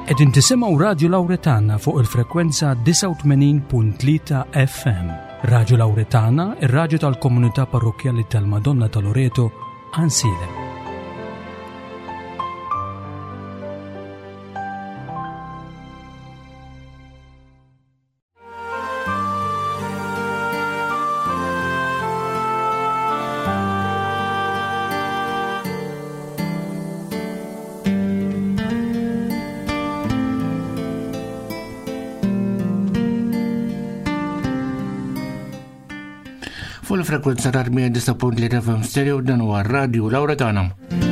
Qegħdin tisimgħu Radio Lawretana fuq il-frekwenza 89.3 FM. Radio Lawretana, ir-radju tal-Komunità Parrokjali tal-Madonna ta' Loreto, Ansile. Fuq il-frekwenza ta' 89.3 FM stereo dan huwa Radio Lawretana.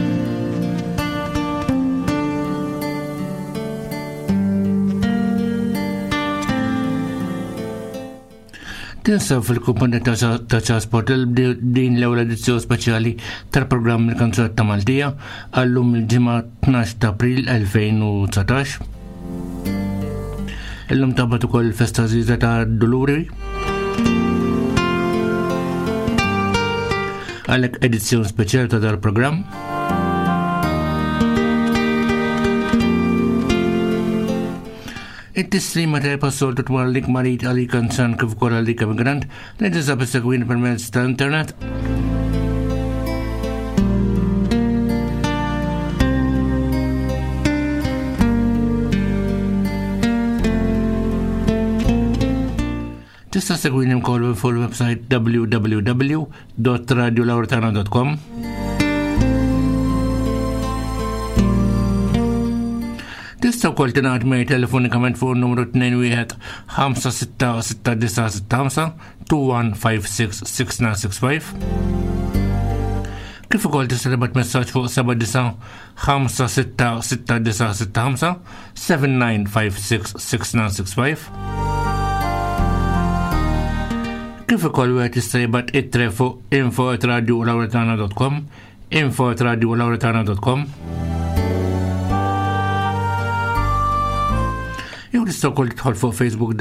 Tinsaw fil-kumpanija ta' trasport din l-ewwel edizzjoni speċjali tal-programm il-Kanzunetta ta' Maltija għallum il-ġimgħa 12 ta' April 2019. Illum tabat ukoll il-festa żgħira ta' Duluri. Għalek edizzjoni speċjali ta' dal-programm. It-tislima ta' passoltu dwar lik marit għalik anzan kif ukoll għalik emigrant li tinsab issegwini permezz ta' internet. Tista' segwini mkoll fuq il-website www.radiolawretana.com. Tista' wkoll tingħad mej telefonikament fuq numru 21-566-965-2156-6965. Kif ukoll tista' tibgħat messaġġ fuq 79-566-965-7956-6965. Kif ukoll wieħed jista' jibgħat ittre fuq info@radiolawretana.com, info@radiolawretana.com. Jew tista' wkoll tidħol fuq Facebook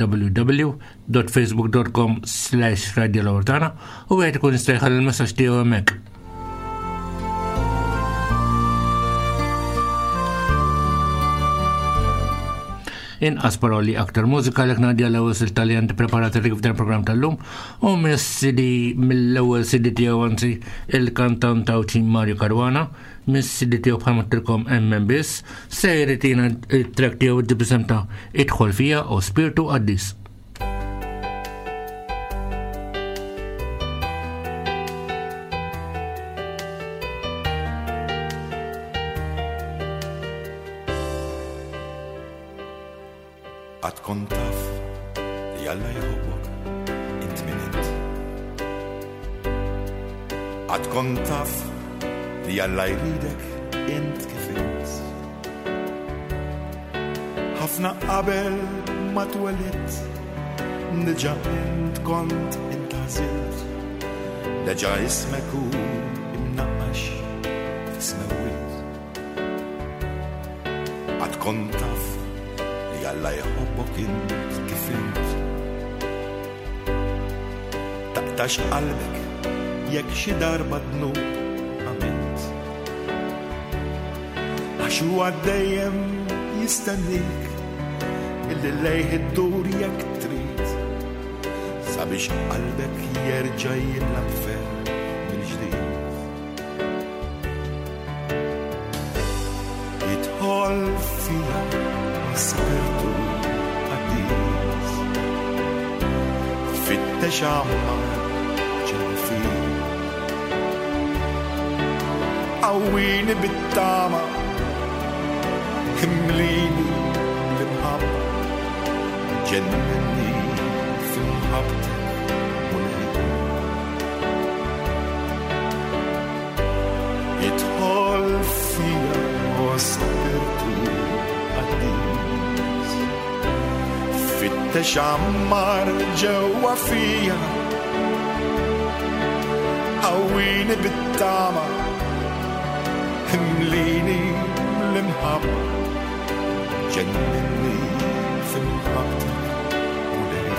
www.facebook.com/radiolawretana u wieħed ikun jista' jħalli l-messaġġ tiegħu hemmhekk. Inqas paroli aktar mużika lek ngħaddi għall-ewwel siltaljan preparati rik f'dan il-programm tal-lum u mill-ewwel CD tiegħu anzi il-kantant Tawċin Mario Caruana mis-CD tiegħu bħalma tilkom hemm biss se jritina t-track tiegħu id-dibisem ta' idħol fija u Spiritu Qaddis. Għad kont taf li Alla jħobbok int minint. Għad kont taf li Alla jridek int kif int. Ħafna qabel ma twelidt diġà int kont intażilt. Deġa ismek hu imnaqqax f'ismewwiet. Għad kont taf Alla jħobbok int kif int. Taqtax qalbek jekk xi darba dnub għamilt. Għax huwa dejjem jistennik illi lejh iddur jekk trid sabiex qalbek jerġa' jilab ferm mill-ġdid. Jidħol fija Spiritu Qaddis fittex ammar ġew fih. Qawwini bit-tama imlini l-imħabba ġennini fil-mħabtek u lejk. Jidħol fija Spiritu Qaddis fittex ammar ġewwa fija. Qawwini bit-tama imlini l-imħabba ġennini fil-mħabtek u lejk.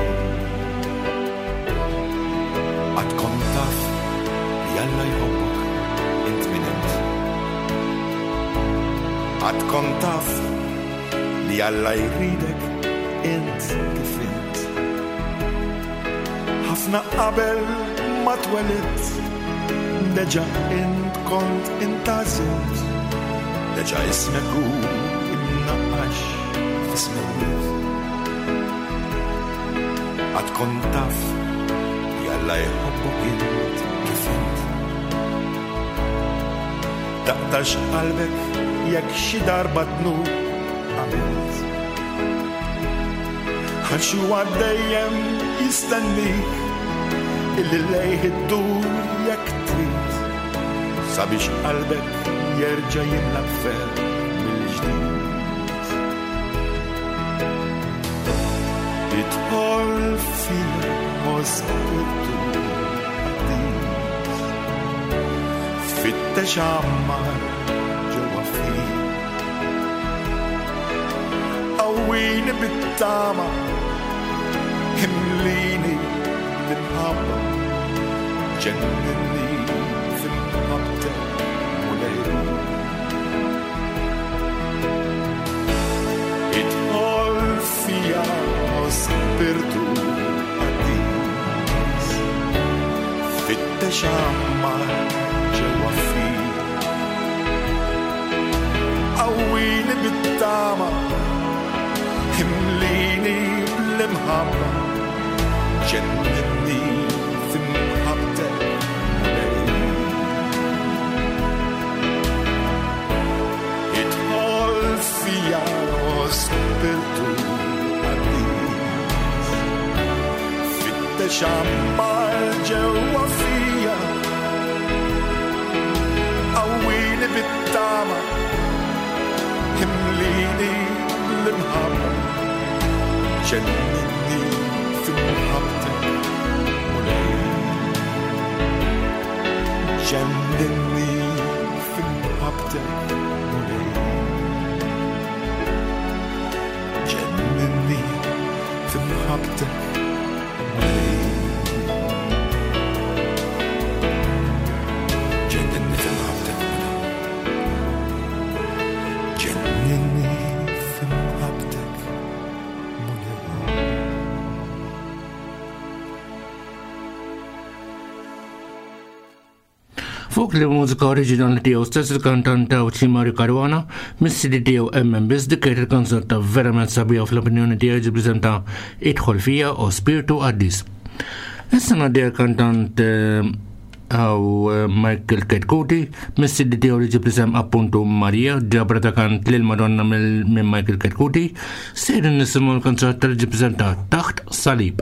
Għad kont taf li Alla jħobbok int minint. Għad kont taf li Alla jridek int kif ħafna qabel ma twelidt deġa int kont intażilt deġa ismek hu imnaqqax f'ismek għad kont taf li Alla jħobbok int kif int daqtax qalbek jekk xi darba tnur għamilt għax huwa dejjem jistennik illi lejh iddur jekk trid sabiex qalbek jerġa' jimla b'fer mill-ġdid. Idħol fija ospittu għaddiż fittex ammar ġewwa fih qawwini bit-tama himlini minħabba ġennini fil-ħabtek u lejlu idħol fija spirtu għaddiż fittex ammar ġewwa fih qawwini bit-tama himlini bl-imħabba ġennini fil-ħabtek idħol fija spirtu għaddiż fittex ammar ġewwa fija qawwini bit-tama himlini bl-imħabba ġennini fil-ħabtek u lejl ġennini fil-ħabtek u lejl ġennini fil-ħabtek u lejl ġennini fil-ħabtek u lejl ġennini fil-ħabtek Fuq li mużika oriġinali tiegħu stess il-kantant Tawċi Mario Caruana mis-CD tiegħu Emmen Biss dik kienet il-kanzun ta' verament sabiħa fl-opinjoni tiegħi jippreżenta idħol fija u spiritu għaddiż. Issa ngħaddi l-kantant Michael Ketkuti mis-CD tiegħu li ġibrisem appuntu Marija ġabra ta' kant lil Madonna minn Michael Ketkuti sejrin nisimgħu l-kanzun li ġibrisenta Taħt Salib.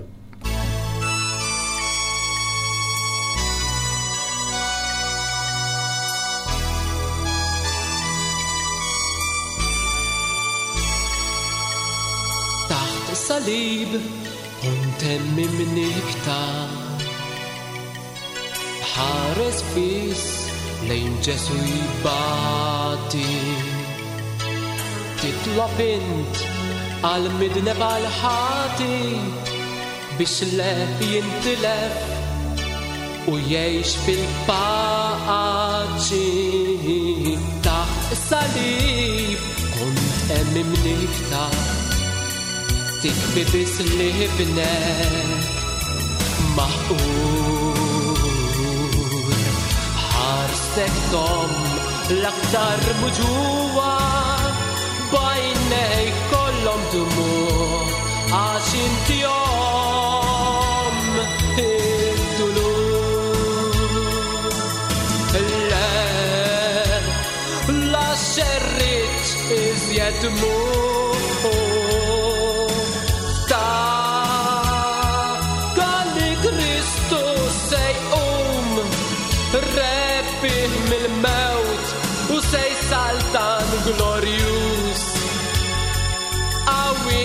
Salib kont emmimni iktar ħares biss lejn Ġesu jibati titlob int għal midneb għal ħati biex lef jintilef u jgħix fil-paċi taħt salib kont emmimni iktar tikbi bis li ħibnek maħqur ħarsek tom l-aktar muġuwa bajnej kollom dumur għax inti jom id-dulur la xerrit iżjed mur rebbih mill-mewt u sej saltan glorjus għawi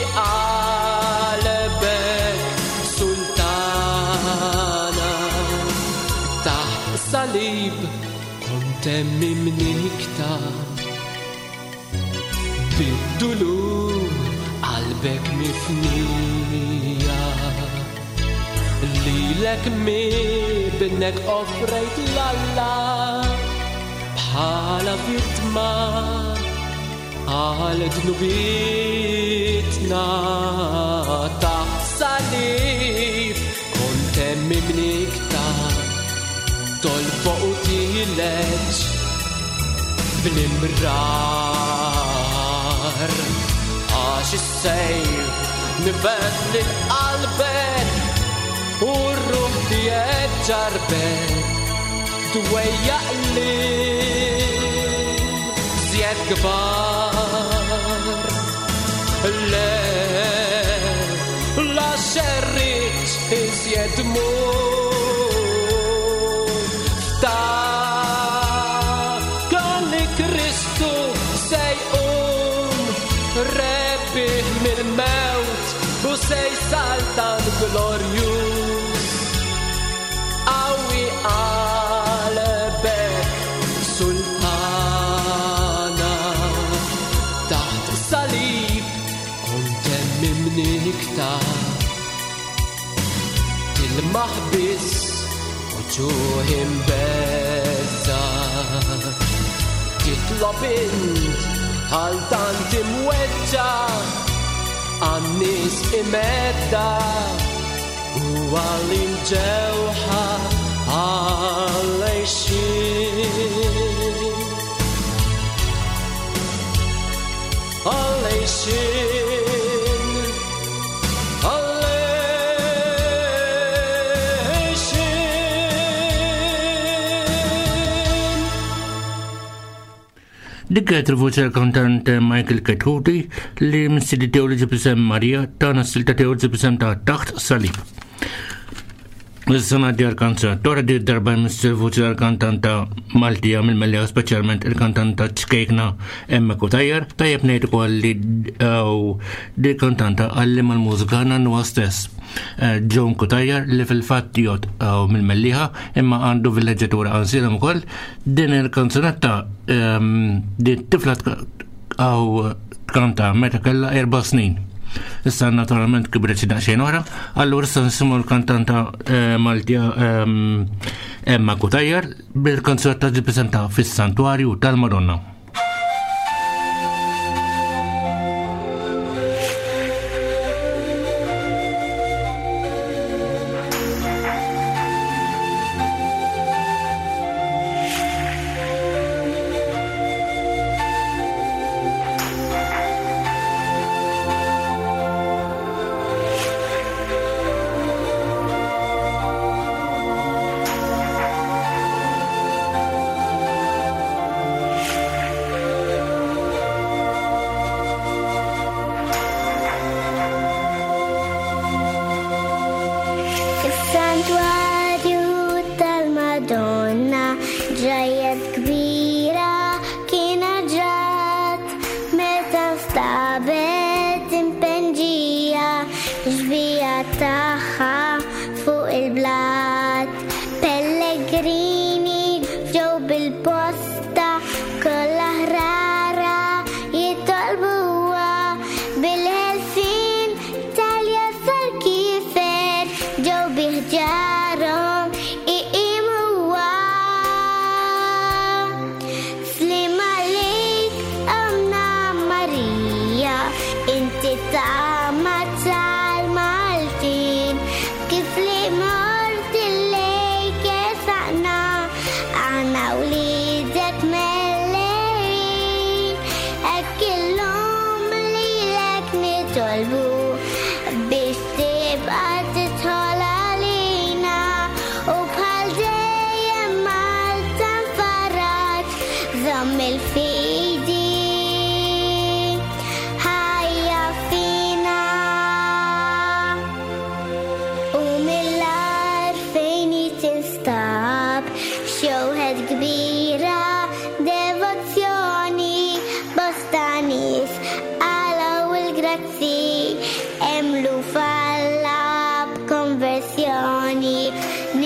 qalbek sultana taħt salib kont emmimni iktar bid-dulur qalbek mifnija lilek mibnek offrejt l-Alla bħala vittma għal dnubitna taħt salib kontem mimniktar tolfoq u tileġ bl-imrar għax is-sejf nifet l-qalbek u r-ruħ tiegħek ġarbek dwejjaq li zjed kbar le la xerriċ iżjed mut ta' kalli Kristu sejqum rebbih mill-mewt u sej saltan glorjus għawi qalbek sultana taħt salib kontem mimniktar il-maħbis uġuħ imbezza titlob int għal dan timweġġa għannis imedda u għall-imġewħa għal-lejxin Dik kienet il-voċi tal-kantant Michael Ketuti li missili tiegħu li ġib isem Marija tagħna s-silta tiegħu li ġib isem ta' Taħt Salib. Issa ngħaddi għall-kanzun. Tora di darba missil voċi tal-kantanta Maltija mill-Mellija speċjalment il-kantanta ċkejkna Emma Kutajjar tajjeb ngħid ukoll li di kantanta għallem għall-mużika nannuha stess. John Kutajjar li fil-fatt jgħod mill-Mellija imma għandu villaġġatura għansilhom ukoll din il-kanzunetta di tifla kanta meta kellha 4 snin. Issa naturalment kibret xi daqsxejn oħra, allura issa nisimgħu l-kantanta Maltija Emma Kutajjar bil-kanzunetta ġippreżenta fis-Santwarju tal-Madonna.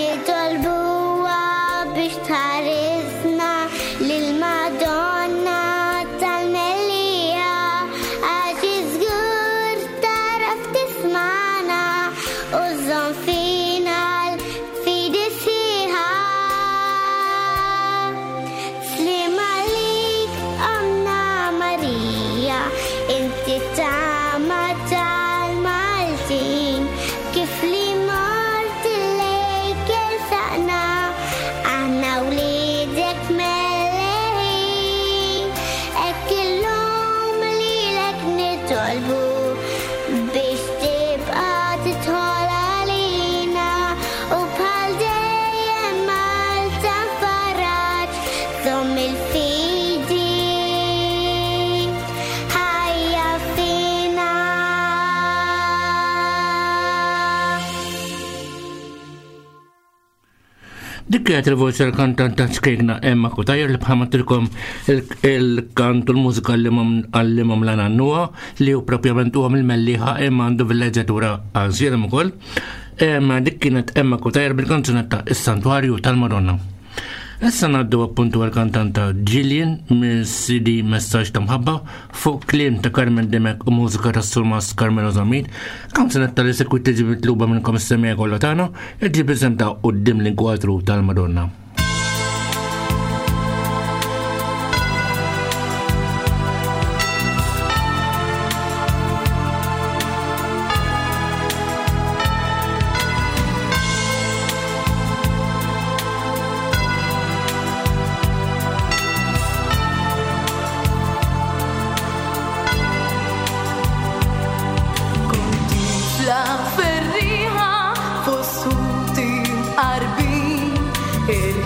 Nitolbuha biex tħarisna lil Madonna il-fidi ħajja fina. Dik kienet il-voċi tal-kantanta skejna Emma Kutajer li bħamatilkom il-kant u l-mużika għallimom l-anannuwa li u propjament huwa mill-melliħa Emma għandu vill-leġġatura għazjelem ukoll. Dik kienet Emma Kutajer bil-kanzunetta Is-Santwarju tal-Madonna. Issa ngħaddu appuntu għal-kantanta Gillian mis-CD Messaġġ ta' Mħabba fuq kliem ta' Carmen Demek u mużika ta' Sulmas Carmelo Zamid, kanzunetta li sekwit tiġi mitluba minnkom is-semija kollha tagħna, iġib isem ta' Quddiem l-Inkwadru tal-Madonna. Ferriħa fossuti arbin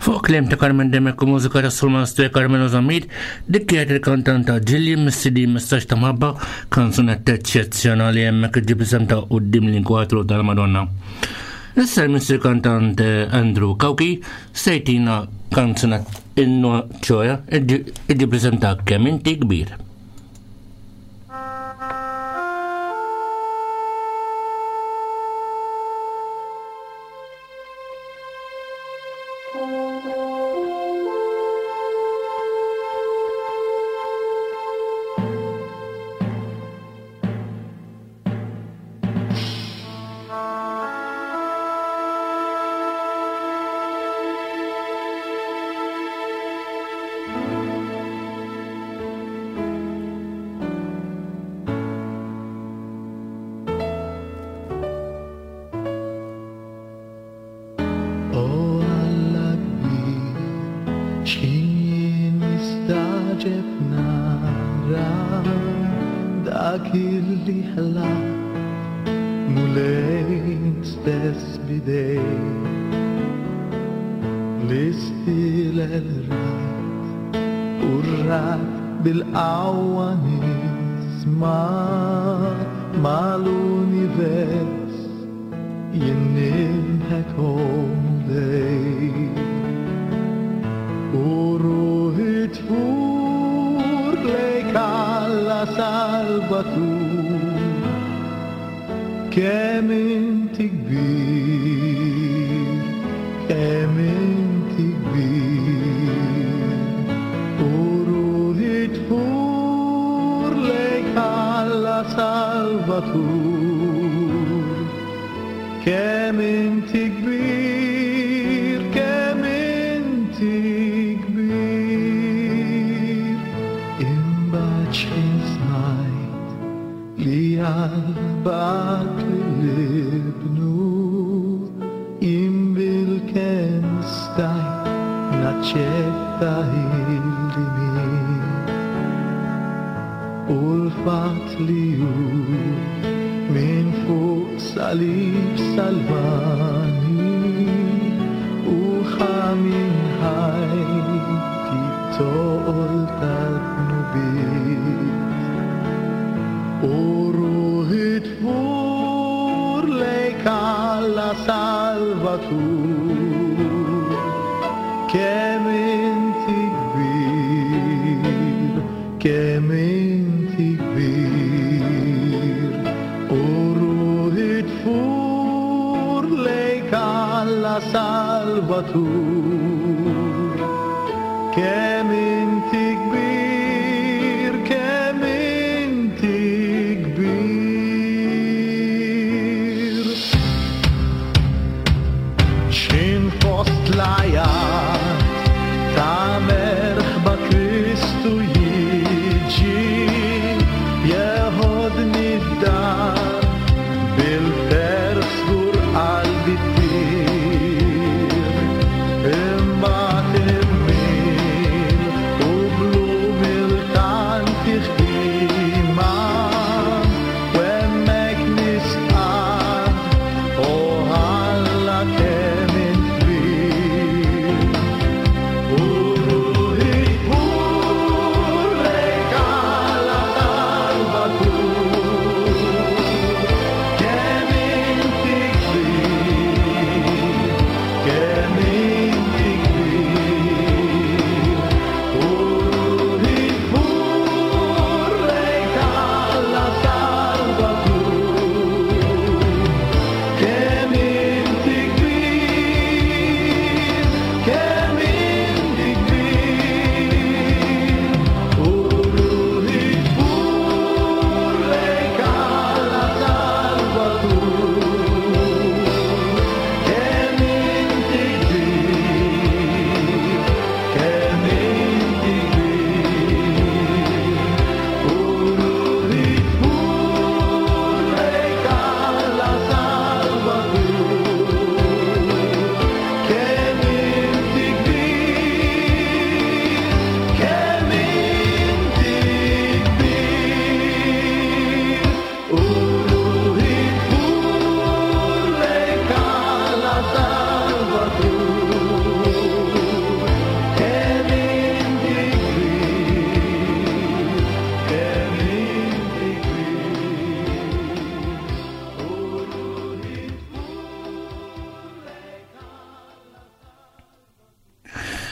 Fuq kliem ta' Carmen Demek u mużika ta' Sulman Stwe Carmen Ozamid, dik kienet il-kantanta Ġilli mis-CD Mistax ta' Mabba, kanzunetta eċċezzjonali hemmhekk iġib isem ta' Qudiem l-Inkwatru tal-Madonna. Issa l-Mr. Kantant Andrew Kawki sejtina kanzunet innu ċoja iġib isem ta' Kemm Inti Kbir.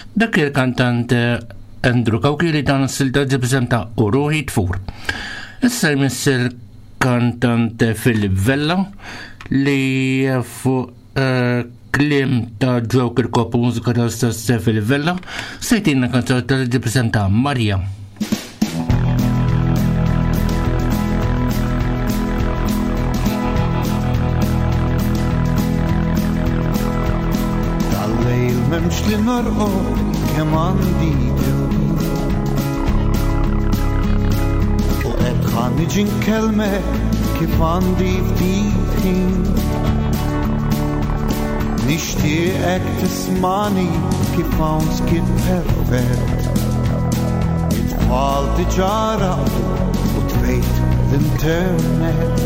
Dak il-kantant Andrew Kawki li dan s-silta ġibżenta u ruħi tfur. Issa jmiss il-kantant Philip Vella li fuq klim ta' Joker Cop u mużika ta' stess Philip Vella sejtina kanzot li ġibżenta Marja. Tal-lejl memx li norqod kemm għandi niġi nkellmek kif għandi ftit ħin nixtieqek tismani kif hawn skit perfett it-tfal diġà raqdu u tfejt l-internet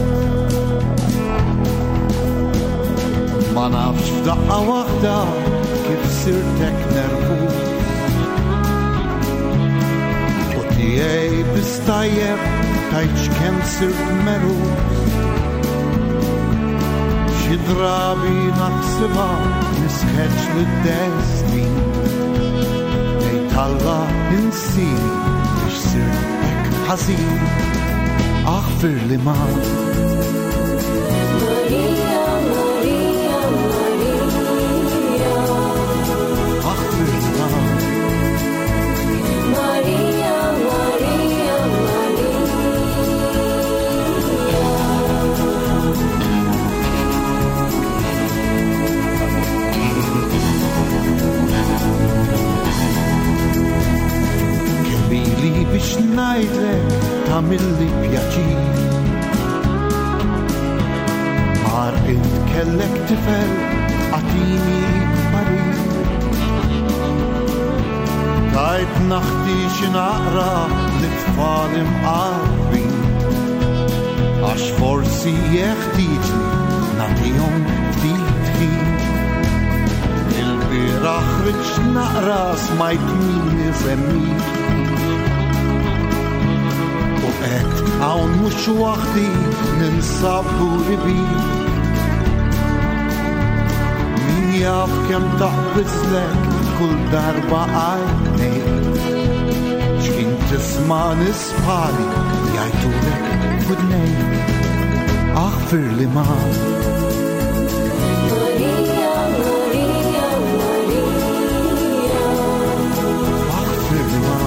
ma nafx f'daqqa waħda kif sirtek nervuż u tiegħi bistajjeb tajċ kem sirt meruz xi drabi naħsibha niskeċ lid-destin ngħid Alla insini biex sirt hekk ħażin aħfirli ma Marija, Marija, Marija aħfirli ma Marija, Marija, biex najdlek tamilli pjaċir Mar int kellek tifel għatini parir Tajt naħti xinaqra l-tfal imqarbin Għax forsi jeħtieġli nagħtihom ftit ħin Il-bieraħ ħriġ naqra smajt min iżemmih Hawn mhux waħdi ninsabu ribin Min jaf kemm taħbislek kull darba għajnejk X'kien tisma' nispali jgħidulek f'udnejk Aħfirli ma Marija, Marija, Marija Aħfirli ma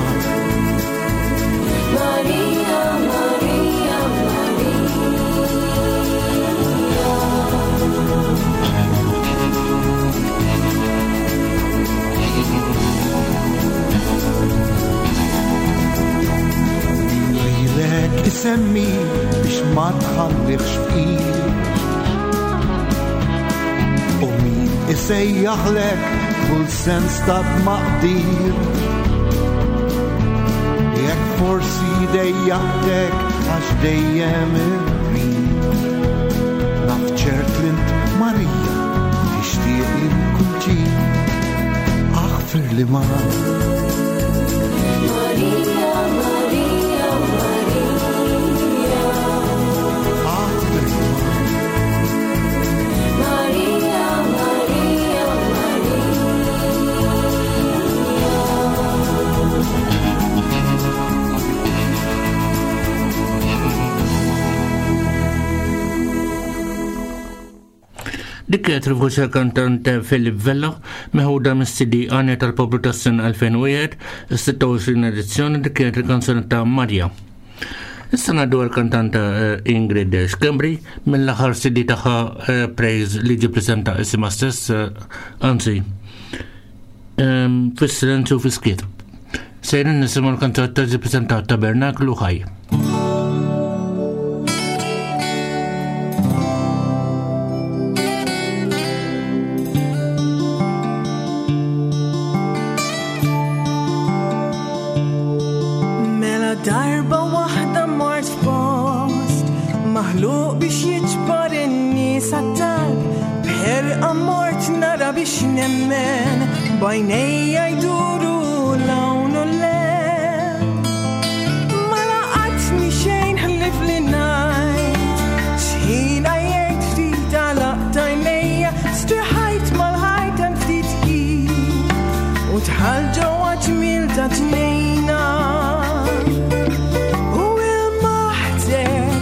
Marija Isemmi biex ma tħallix f'ir U min isejjaħlek kull sens ta' maqdir Jekk forsi dejjaqtek għax dejjem irrin Naf ċert lint Marija tixtieq li nkun ġien Aħfirli ma Marija, Marija, Marija Maria, Maria, Dik kienet il-voċi kantant Philip Vella meħuda mis-CD Għanja tal-Poplu tas-sena 2001, is-26 edizzjoni dik kienet il-kanzone ta' Marja. Issa ngħaddu għall-kantanta Ingrid Schembri mill-aħħar CD tagħha Praise li ġie ppreżenta isimha stess anzi fis-silenzju fis-skiet. Sejrin nisimgħu l-kantata ġie ppreżentat Tabernaklu Ħaj. Maħluq biex jiġbar in-nies għat-talb b'ħerqa mort nara biex nemmen bajnejja jduru lawn u leb ma laqatni xejn ħlif li ngħid x'ħin għajjert ftit għalaq tajnejja striħajt mal-ħajt hemm ftit ħin u tħal ġewwa ġmiel ta' tnejna u il-maħtek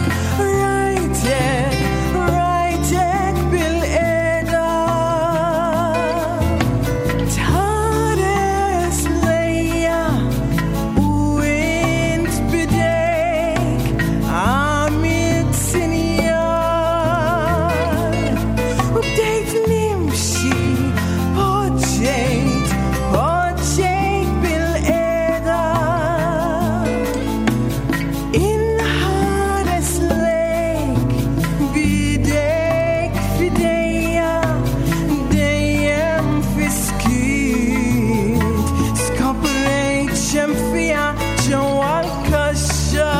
rajtek bil-qeda tħares lejja u int bidejk għamilt sinjal u bdejt nimxi poġġejt bil-qeda inħares lejk bidejk fidejja dejjem fiskit skoprejt xemfija ġewwa l-kaxxa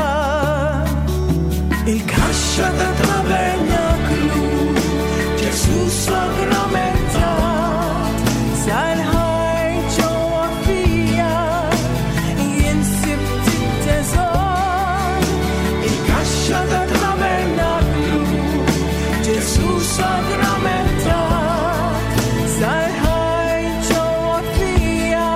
il-kaxxa ta' tabernaklu Ġesu sagramentat sal-ħaj ġewwa fija jinsibt it-teżor il-kaxxa ta' tabernaklu Ġesu sagramentat sal-ħaj ġewwa fija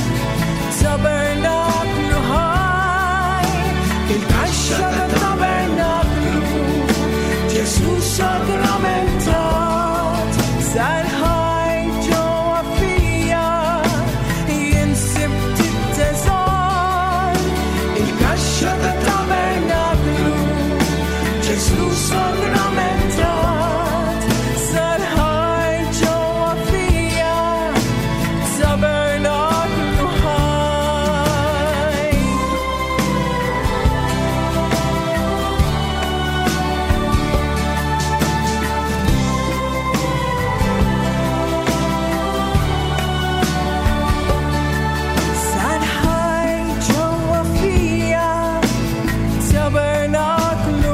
tabernaklu ħaj il-kaxxa ta' tabernaklu Ġesu sagramentat sal-ħaj ġewwa fija jinsibt it-teżor il-kaxxa ta' tabernaklu Ġesu sagramentat sal-ħaj ġewwa fija tabernaklu ħaj sal-ħaj ġewwa fija tabernaklu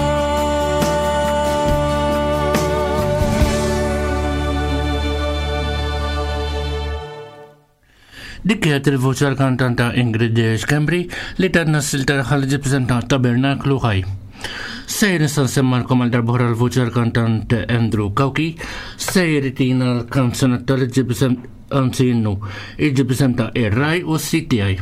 Dik kienet il-voċi għal-kantanta Ingrid Schembri li tadna s-silta ħalli ġippreżentat Tabernaklu ħaj. Sejr nista' nsemmalkom għal darbohra l-voċi għal-kantant Andrew Kawki, sejr itina l-kanzonetta li ġippreżenta ir-raj u s-CTI.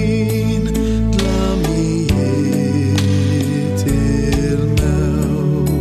Till now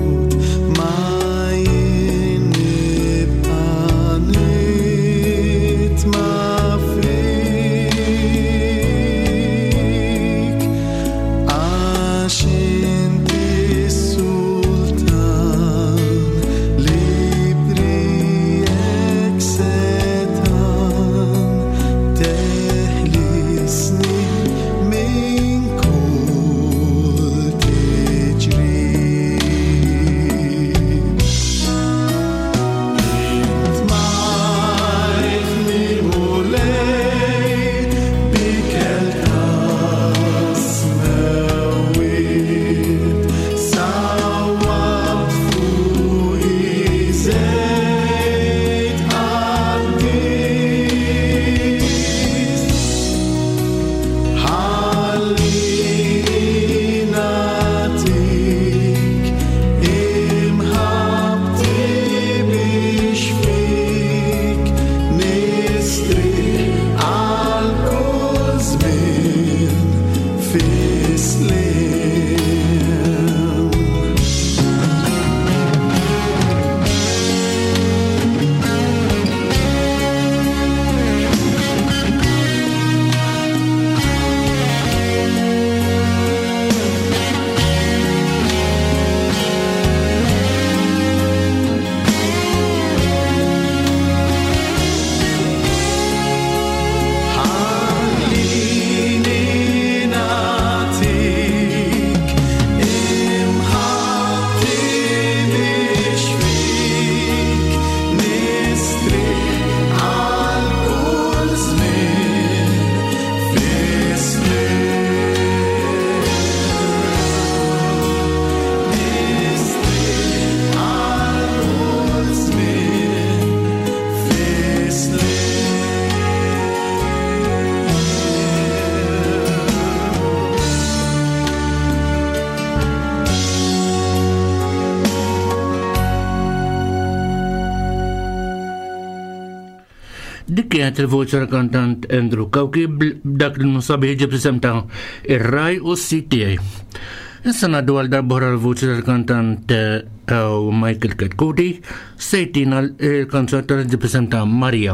Dik kienet il-voċi kantant Andrew Kawkib dak l-musabi ġib l-isem ta' Ir-Raj u s-CTA. Issa naddu għal darbohra l-voċi tal-kantant Michael Ketkuti, sejtina l-kanzat tal-ġib l-isem ta' Marija.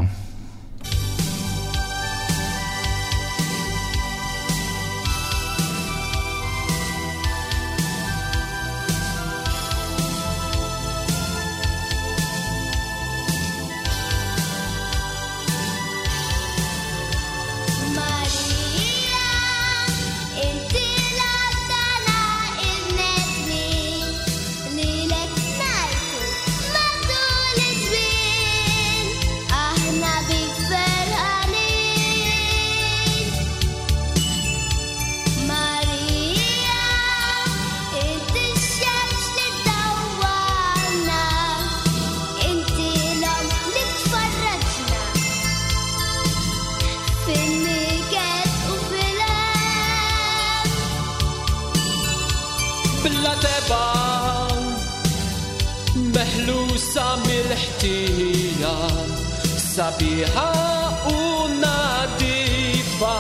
Sabiħa u nadifa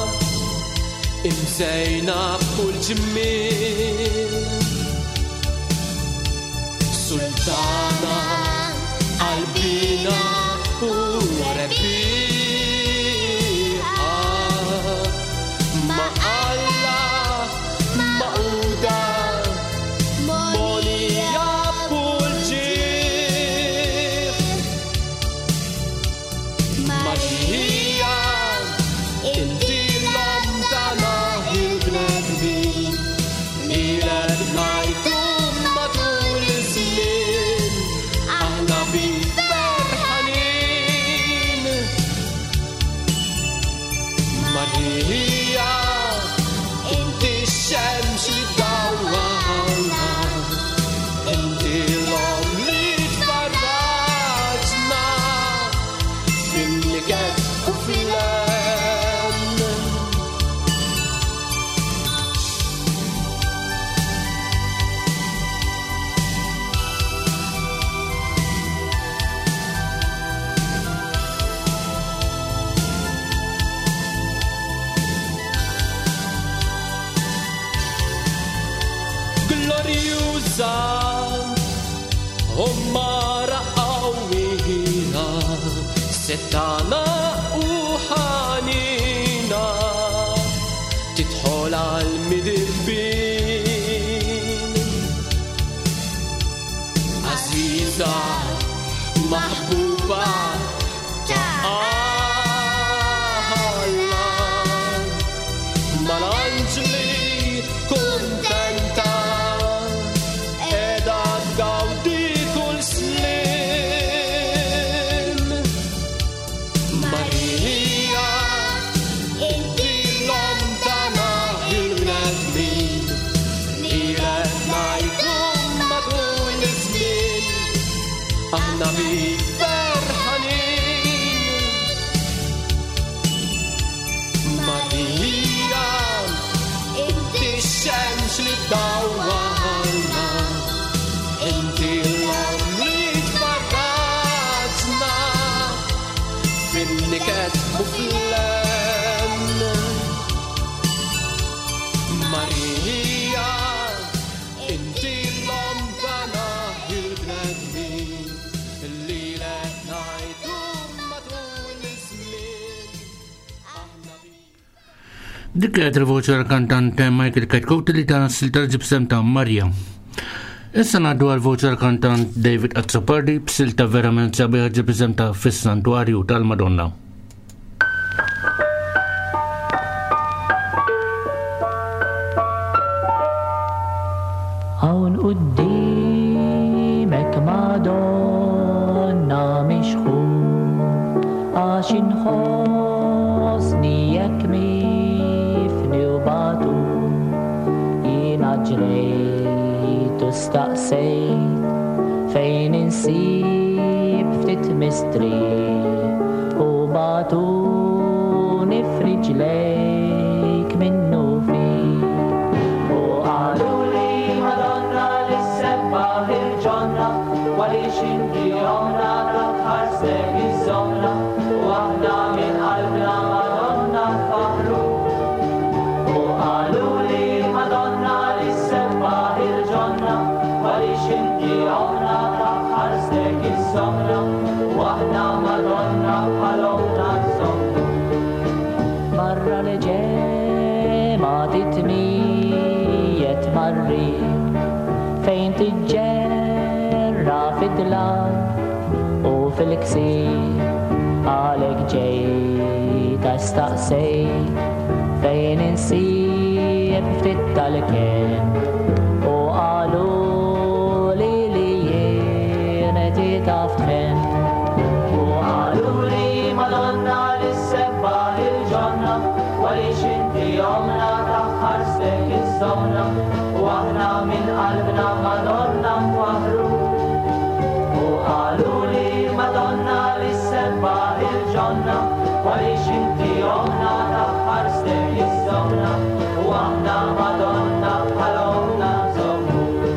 imżejna b'kull ġmiel Sultana qalbina u rebbieħa ma' Alla ma'quda monija b'kull ġieħ Marija inti l-omtana il-bnedmin ilek ngħidu matul iż-żmien aħna bik ferħanin Marija inti x-xemx li ddawwarna inti l-om li tfarraġna fil-niket u fil-hemm glorjuża Ommara qawwija settana u ħanina tidħol għal midirbin Aziza maħbuba ta' Allah mal-anġli kuntenta edha tgawdi kull snin Marija inti l-omtana il-bnedmin ilek ngħidu matul iż-żmien aħna bik ferħanin Marija inti x-xemx li ddawwarna inti l-om li tfarraġna fin-niket u fil-hemm Marija inti l-omtana il-bnedmin lilek ngħidu matul iż-żmien aħna bik Dik kienet il-voċi tal-kantant Michael Ketkuti li ta' silta ġib sem ta' Marja. Issa ngħaddu għal-voċi tal-kantant David Azzopardi b'silta verament sabiħa ġib sem ta' Fis-Santwarju tal-Madonna. Hawn qudiemek Madonna mixħum għax inħossni jekk mifni u batum jiena ġrejt u staqsejt fejn insib ftit mistri u batuni f'riġlejk minnu fik u qalu li Madonna li sebbaħ il-ġonna għaliex inti għomna ta' tħarsek iż-żomna u aħna tar-riq fejn tiġġerra fid-dlar u fil-ksir għalek ġejta staqsejt fejn insib ftit tal-kien u qalu li jien titaf tħen u qalu li Madonna l-sebba il-ġonna għaliex inti jomna taħħar stek iż-żona u aħna minn qalbna Madonna nfaħru u qalu li Madonna l-sebba il-ġonna għaliex inti jomna taħħar stek iż-żona u aħna Madonna bħalhomna nżommu.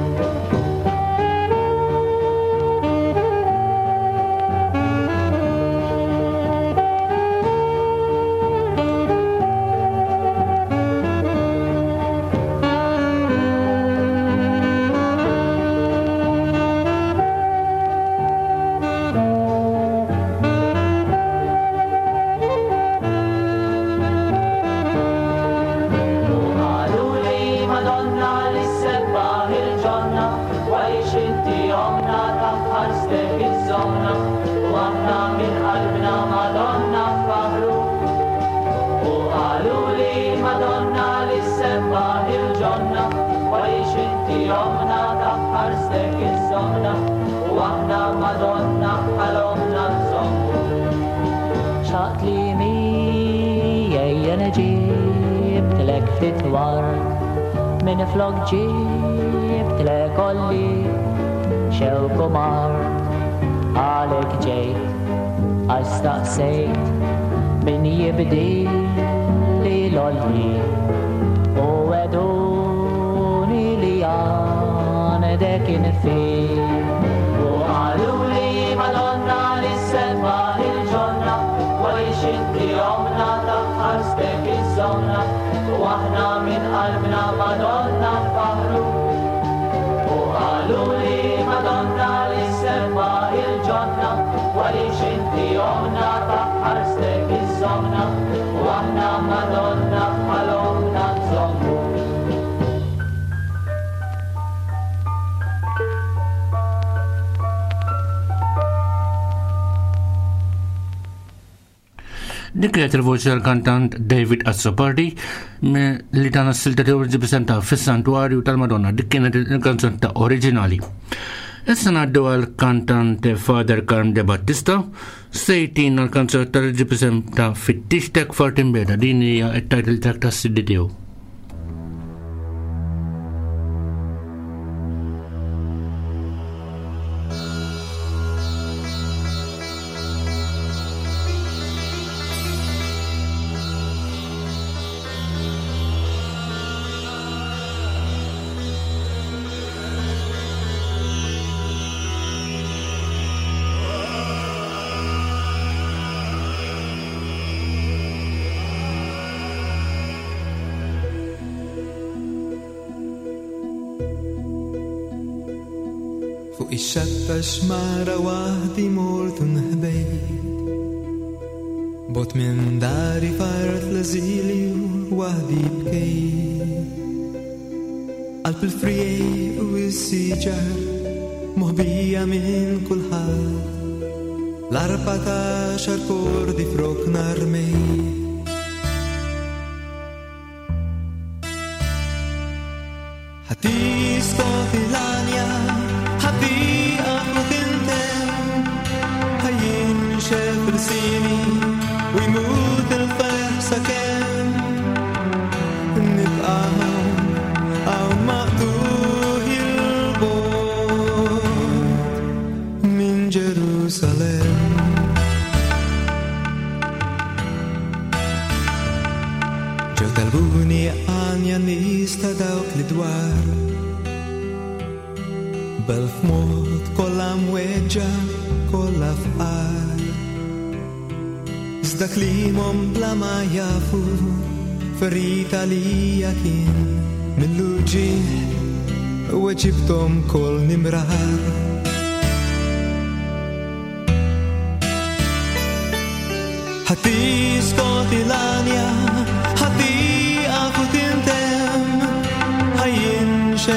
Min flok ġibt le kolli xew kumar għalek ġejt għastaqsejt min jibdi li l-olli u għeduni li għan dekin fi u għalu li Madonna li s-sebba il-ġonna għalix inti jomna taħħar stek iż-żona u aħna minn qalbna Madonna nfaħru u qalu li Madonna li s-sebba il-ġonna għaliex inti jomna taħħar stek iż-żona u aħna Madonna bħalhomna nżommu. Dik kienet il-voċi tal-kantant David Azzopardi li dan s-silta tiegħu ġibisenta fis-Santwarju tal-Madonna. Dik kienet il-kanzun ta' oriġinali. Issa ngħaddu għall-kantant Father Carm de Battista sejtin għall-kanzun tal-ġibisenta fit-tixtek Fartimbeda. Din hija t-title track tas-siddi tiegħu. Fuq ix-xatta xmara waħdi mort nħbejt bot minn dari fart l-azili u waħdi bkejt qalb il-frijej u s-siġar moħbija minn kulħadd l-14 kordi frokna rmejt ħati stoti l-anja ħati għafru tintem ħajjin xef rsini u jmut il-ferħ sakem nibqa għaw maqtuħ il-bot min Ġerusalem ġew talbuni għanja nista dawk li dwar bel-fmod kolla mweġġa kolla fqar iżda klimhom bla ma jafu ferita li kien mill-luġieħ u ġibthom kol nimrar ħati skoti l-anja ħati għafu tintem ħajjin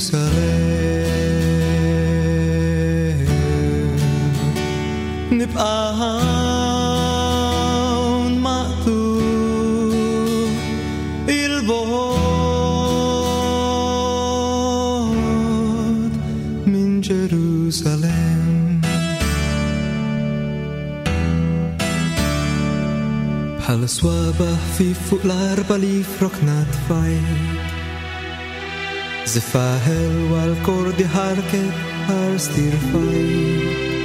Jerusalem nibqa' hawn maqtul il-bogħod min Jerusalem. Bħal swabaħ fi fuq l-arba li frokna tfajl Zifahel wal-kordi ħarket ħar stirfajl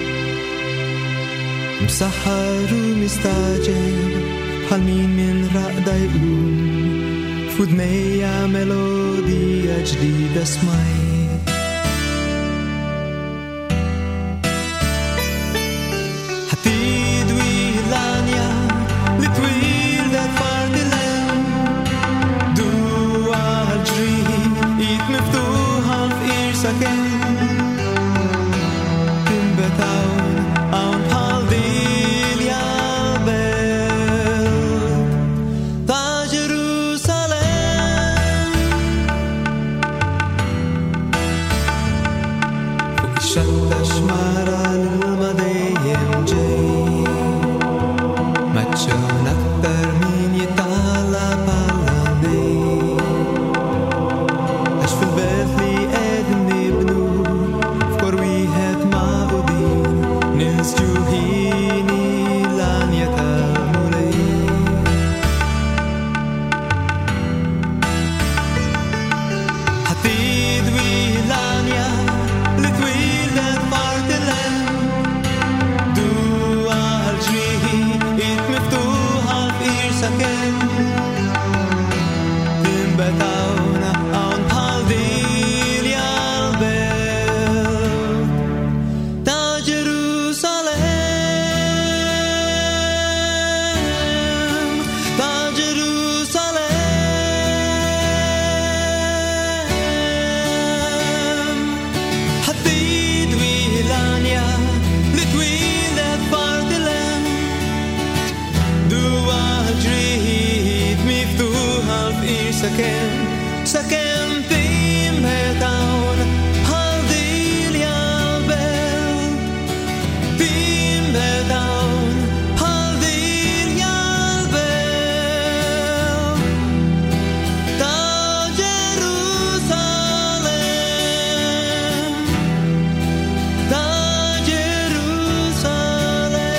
Msaħħar u mistaġel bħal min raqda jqum f'udnejja melodija ġdida smaj Ħatidwi l-anja li twildet fardilem Dua ġri id miftuħa f'ir sakemm Timbetawn hawn bħal dilja l-belt ta' Jerusalem Fuq ix-xatta xmara l-ilma dejjem ġej Maċċewn aktar min jittala bħal-għandej Għax fil-belt li qegħdin nibnu f'kor wieħed maqudin Ninsġu ħini l-għanja tal-mulej Ħatidwi l-għanja li twildet f'Artilem Dua l-ġrieħi id miftuħa f'ir sakemm Timbetawna hawn bħal dilja l-belt ta' Jerusalem ta' Jerusalem Ħattidwi l-għanja li twildet f'Artilem Dua ġrieħi miftuħa f'ir sakemm timbetawn bħal dilja l-belt Timbetawn bħal dilja l-belt ta' Jerusalem ta' Jerusalem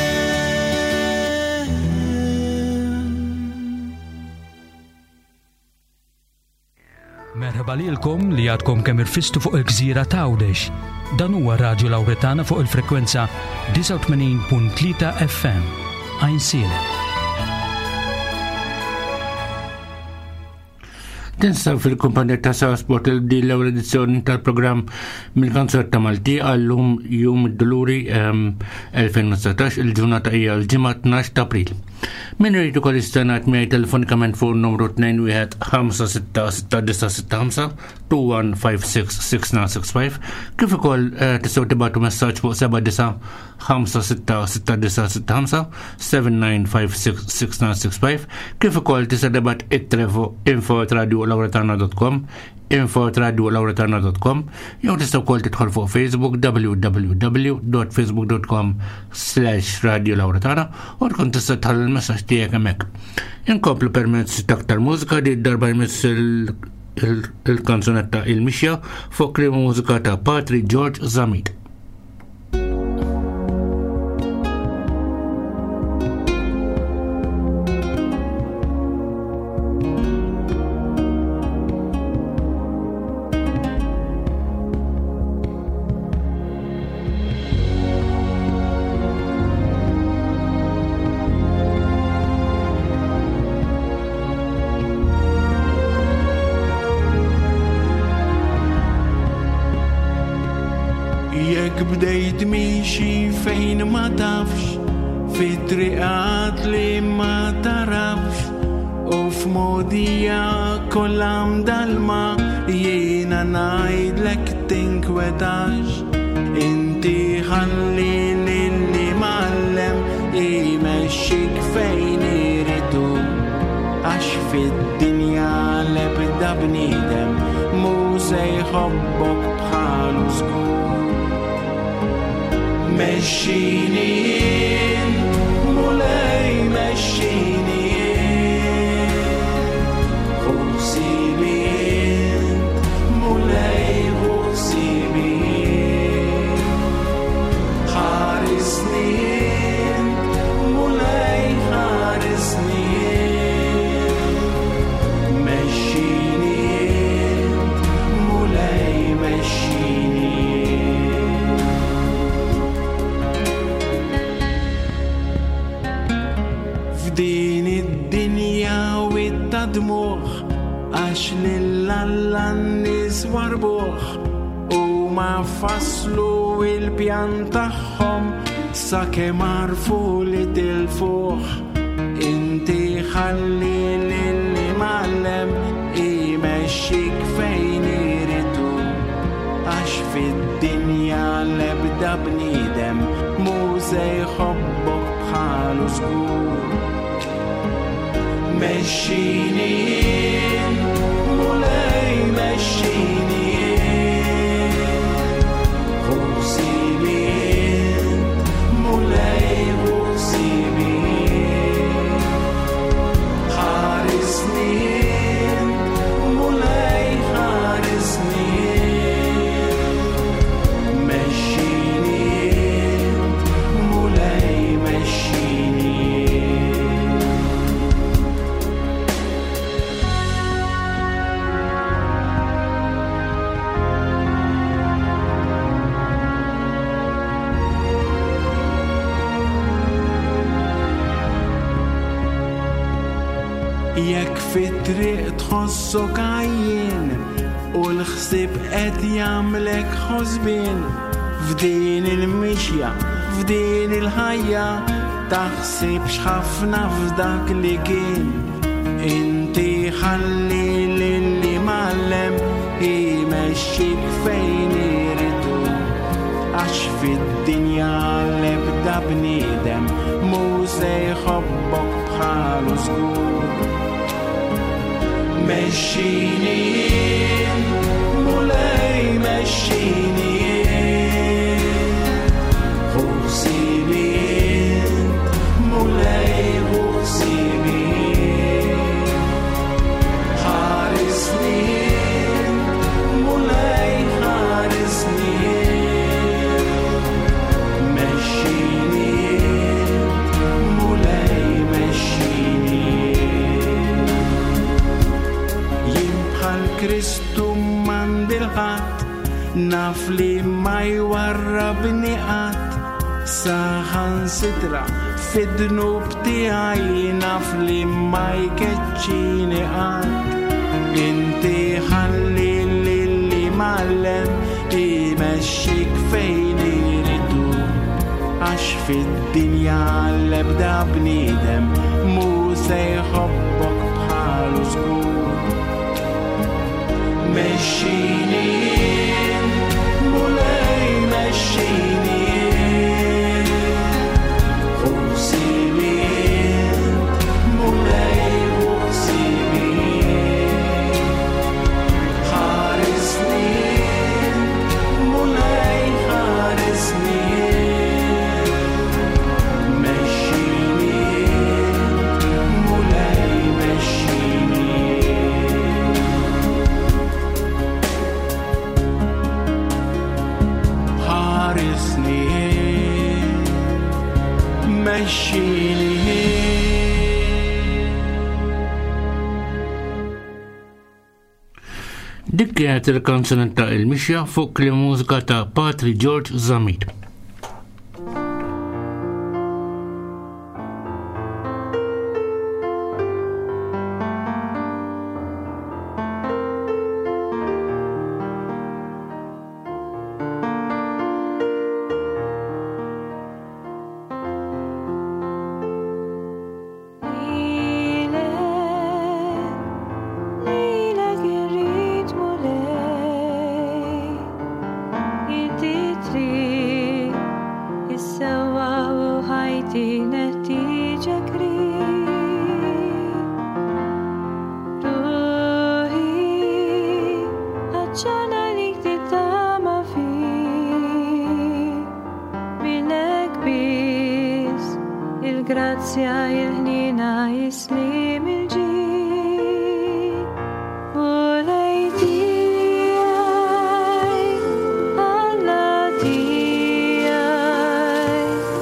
Merħba lilkom li għadkom kemm irfistu fuq il-gżira Tawdex. Dan huwa Radju Lawretana fuq il-frekwenza 89.3 FM. Għajnsiele. Tinsaw fil-kumpanija ta' Sawsport il-bdi l-ewwel edizzjoni tal-programm mill-Konzert ta' Malti għallum jum id-Duluri 2019 il-ġurnata hija l-ġimgħa 12 ta' April. Min irid ukoll jistenna miegħi telefonikament fuq numru 21-56-65 kif ukoll tistgħu tibgħatu messaġġ fuq 7956-6965 kif ukoll tista' tibgħat ittra fuq info@radiolawretana.com info@radiolawretana.com jew tistgħu wkoll tidħol fuq Facebook www.facebook.com/radiolawretana u tkun tista' tħall il-messaġġ tiegħek hemmhekk. Inkomplu permezz taktar mużika di darba jmiss il-kanzunetta il-mixja fuq kliem mużika ta' Patri George Zamit. Jekk bdejt miexi fejn ma tafx, fi triqat li ma tarafx, u f'modija kollha mdalma jiena ngħidlek tinkwetax. Inti ħalli lilli mallem imexxik fejn iridu, għax fid-dinja l-ebda bniedem mhu se jħobbok bħalu żgur. Mexxini jien, mulej mexxini jien, ħusibi jien, mulej ħusibi jien, ħarisni jien, mulej ħarisni jien, mexxini jien, mulej mexxini jien. F'din id-dinja u id-tadmuħ għax lill-Alla n-nies warbuħ u ma faslu il-pjan tagħhom sakemm għarfu li tilfuħ. Inti ħalli lilli mallem imexxik fejn iridu għax fid-dinja l-ebda bniedem mu se jħobbok bħalu żgur. Mexxini jien, mulej mexxini jien, ħusibi jien, mulej ħusibi jien, ħarisni jien, mulej ħarisni jien, mexxini jien, mulej mexxini jien. Jekk fit-triq tħossok għajjin u l-ħsieb qed jagħmlek ħosbien, f'din il-mixja, f'din il-ħajja taħsibx ħafna f'dak li kien. Inti ħalli lilli mallem imexxik fejn iridu għax fid-dinja l-ebda bniedem mu se jħobbok bħalu żgur. Mexxini jien, mulej mexxini jien, ħusibi jien, mulej ħusibi jien, ħarisni jien, mulej ħarisni jien, mexxini jien, mulej mexxini jien. Jien bħal Kristu m'għandilħat naf li ma jwarrabni qatt, saħansitra fid-dnub tiegħi naf li ma jkeċċini qatt. Inti ħalli lilli mallem imexxik fejn iridu għax fid-dinja l-ebda bniedem mu se jħobbok bħalu żgur. Mexxini jien, mulej mexxini jien, ħusibi jien, mulej ħusibi jien, ħarisni jien, mulej ħarisni jien, mexxini jien, mulej mexxini jien. Ħarisni jien, mexxini jien. Dik kienet il-kanzunetta il-mixja fuq il-mużika ta' Patri George Zamit. Lilek irrid mulej, inti trid grazia il-ħnina jislim il-ġid u lejtijaj Alla tijaj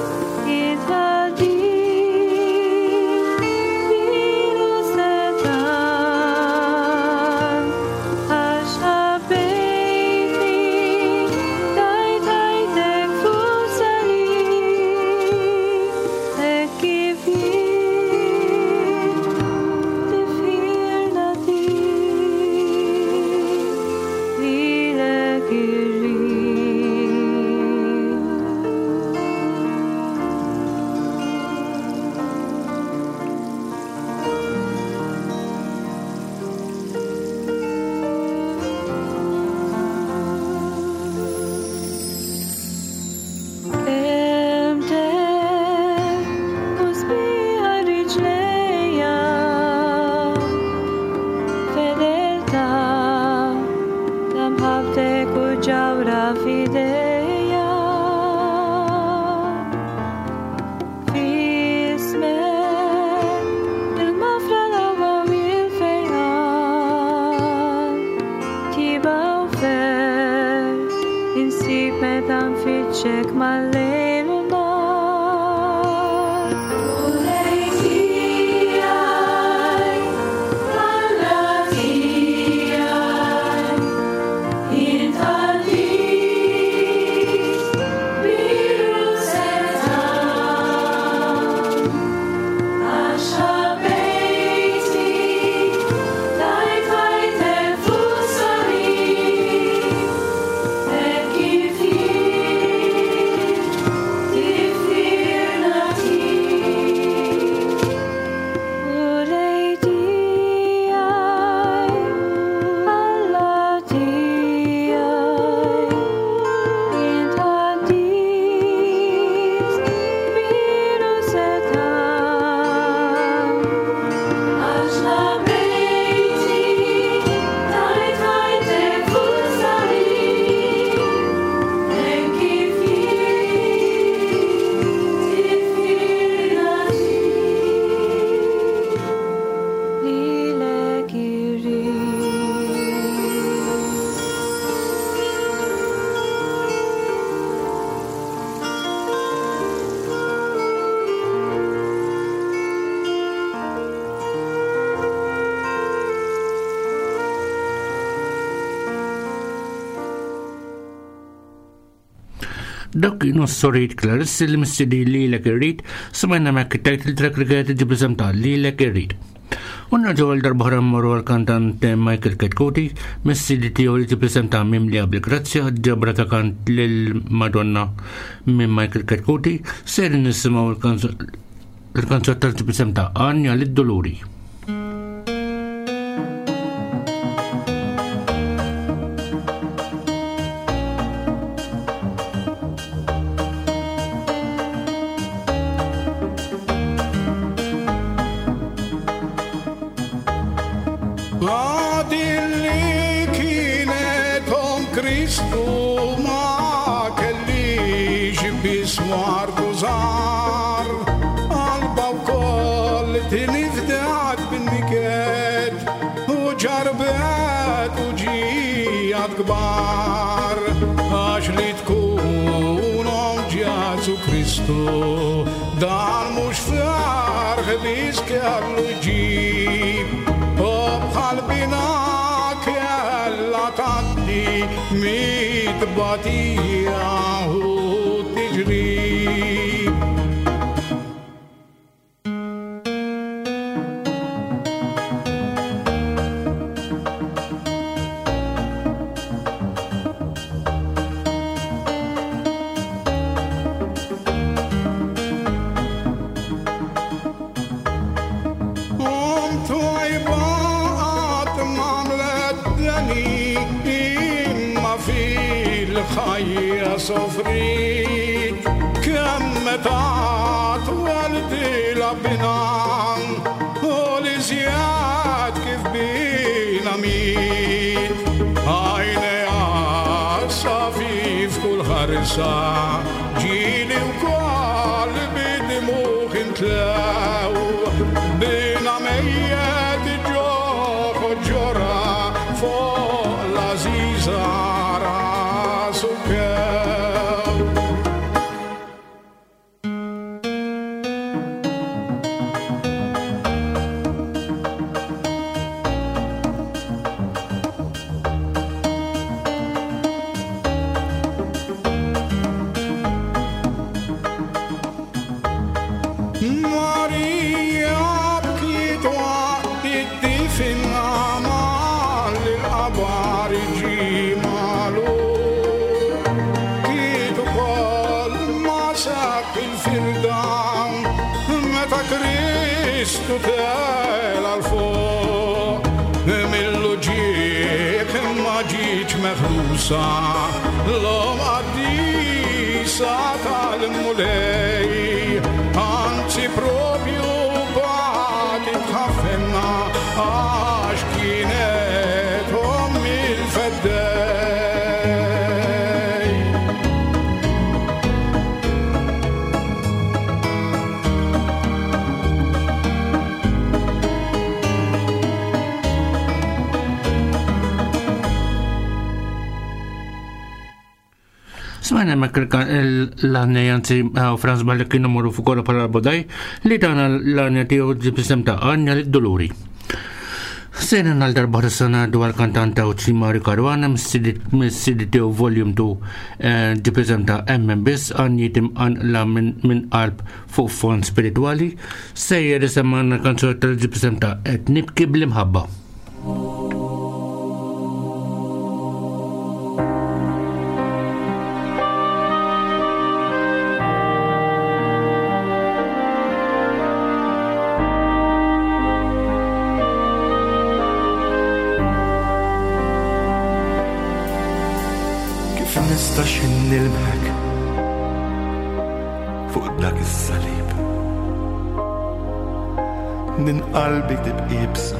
jitħadin biru setan għax ħabbejtni tajtek fuq salib hekk kif jien tifirna lilek Kemtek u sbiħa riġlejja fedeltà ta' mħabtek u ġawra f'idejja Fismek il-mafra l-għawa u il-fejħan Tiba u fer insib meta nfittxek mal-lejl u nar U lejtijaj Alla tijaj jitħadis biru setan għax ħabbejtni tajtek fuq salib hekk kif jien tifirna u lejtijaj Alla tijaj jitħadis biru setan għax ħabbejtni tajtek fuq salib hekk kif jien tifirna lilek irrid Dak kienu s-sorit Clarissi li missidi lilek irrid, smajna mek il-title track li kienet iġi ta' lilek irrid. Unna ġewel darbohra mmorru għal-kantant Michael Ketkuti, missidi tiegħu li ġi mimli għabli grazzja, ġabra ta' kant lil-Madonna minn Michael Ketkuti, ser nisimgħu il-kanzot tal-ġi ta' Anja lid-Doluri. Għadilli kienetom Kristu ma kellix bismar tużar Qalba wkoll tinifdat bin-niket u ġarbet u ġijat kbar għax li tkunhom ġjazu Kristu dan mhux farħ biss kellu ġib qalbina kella taddi mit batija u tiġri ħajja sofrit kemm meta twaldi l-binan u li żjad kif bina mit għajnejha safif kull ħarsa ġieli wkoll bid-dmuħ intla ġora fuq l-Aziza rasu kew. Marija bkiet waqt id-difin għamal l-qabar ġimalu. Kiet ukoll ma sak il-firdan meta Kristu tela l-fuq. Millu ġiek ma ġietx meħlusa l-lom qaddisa tal-mulej. Anzi propju bad itħaffenna għax kienet il-feddej. Smajna mekkilka l-għannejanzi Franz Balek kienu morru fuq pala bodaj li tana l-għannja tiegħu ġibisem ta' għannja l-doluri. Sena nal-darba s-sana dwar kantanta u Mario Caruana mis-sidi tiegħu volume 2 ġibisem ta' MMBis għannjitim għanla minn qalb fuq fond spirituali sejjer jisemman kanzor tal-ġibisem ta' nibki bl-imħabba. Nistax nilmek fuq dak is-salib min qalbi tibqi ibsa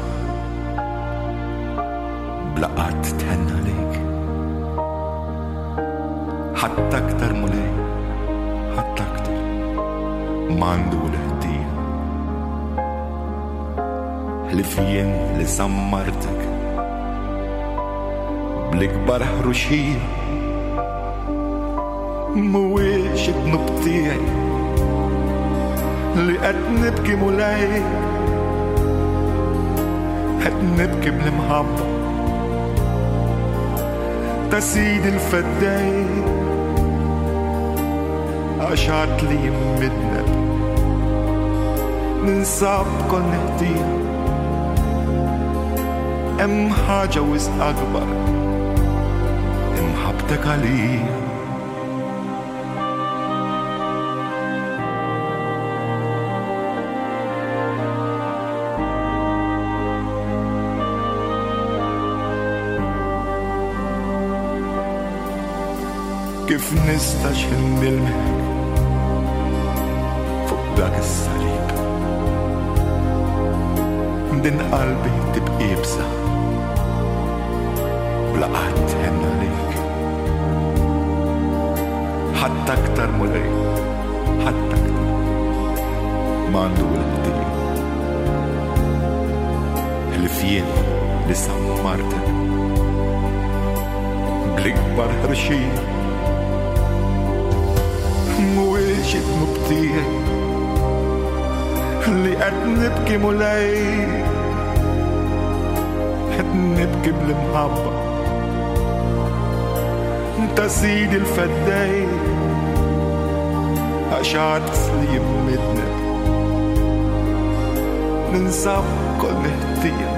blaqat tħenna lejk ħatta aktar mulej ħatta aktar m'għandu l-ħtija ħlifjien li sammartek bl-ikbar ħruxija Mwix id-nub tijaj li qed nibki mulej qed nibki bl-imħabba ta' sidi l-feddej għaxat li jimmidneb ninsab kol neħtija hemm ħaġa wisq akbar imħabtek għalija kif nistax nilmek fuq dak is-salib din qalbi tibqi ibsa blaqat ħenna lejk ħatta aktar mulej ħatta aktar m'għandu l-ħtija ħlifjien li sammartek bl-ikbar ħrxija mwix id-nub tijaj li qed nibki mulej qed nibki bl-imħabba ta' sidi l-feddej għaxat li jimmidneb ninsab kol neħtija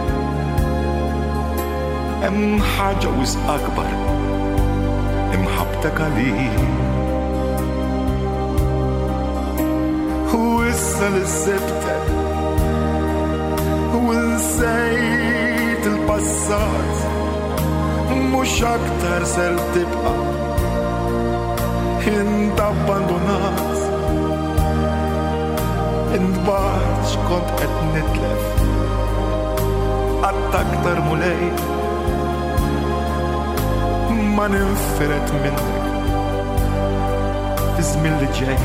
hemm ħaġa wisq akbar imħabtek għalija issa li sibtek u nsejt il-passat mux aktar ser tibqa int abbandonat intbaħt xkont qed nitlef għatt aktar mulej ma ninfiret minnek fi żmien li ġej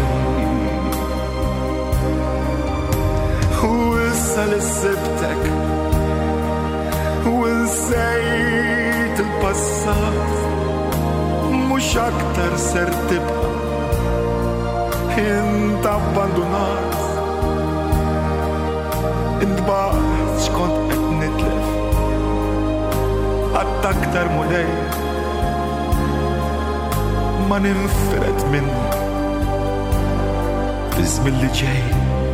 u issa li sibtek u nsejt il-passat mux aktar ser tibqa int abbandonat intbaqt xkont qed nitlef għatt aktar mulej ma ninfred minnu biżmien li ġej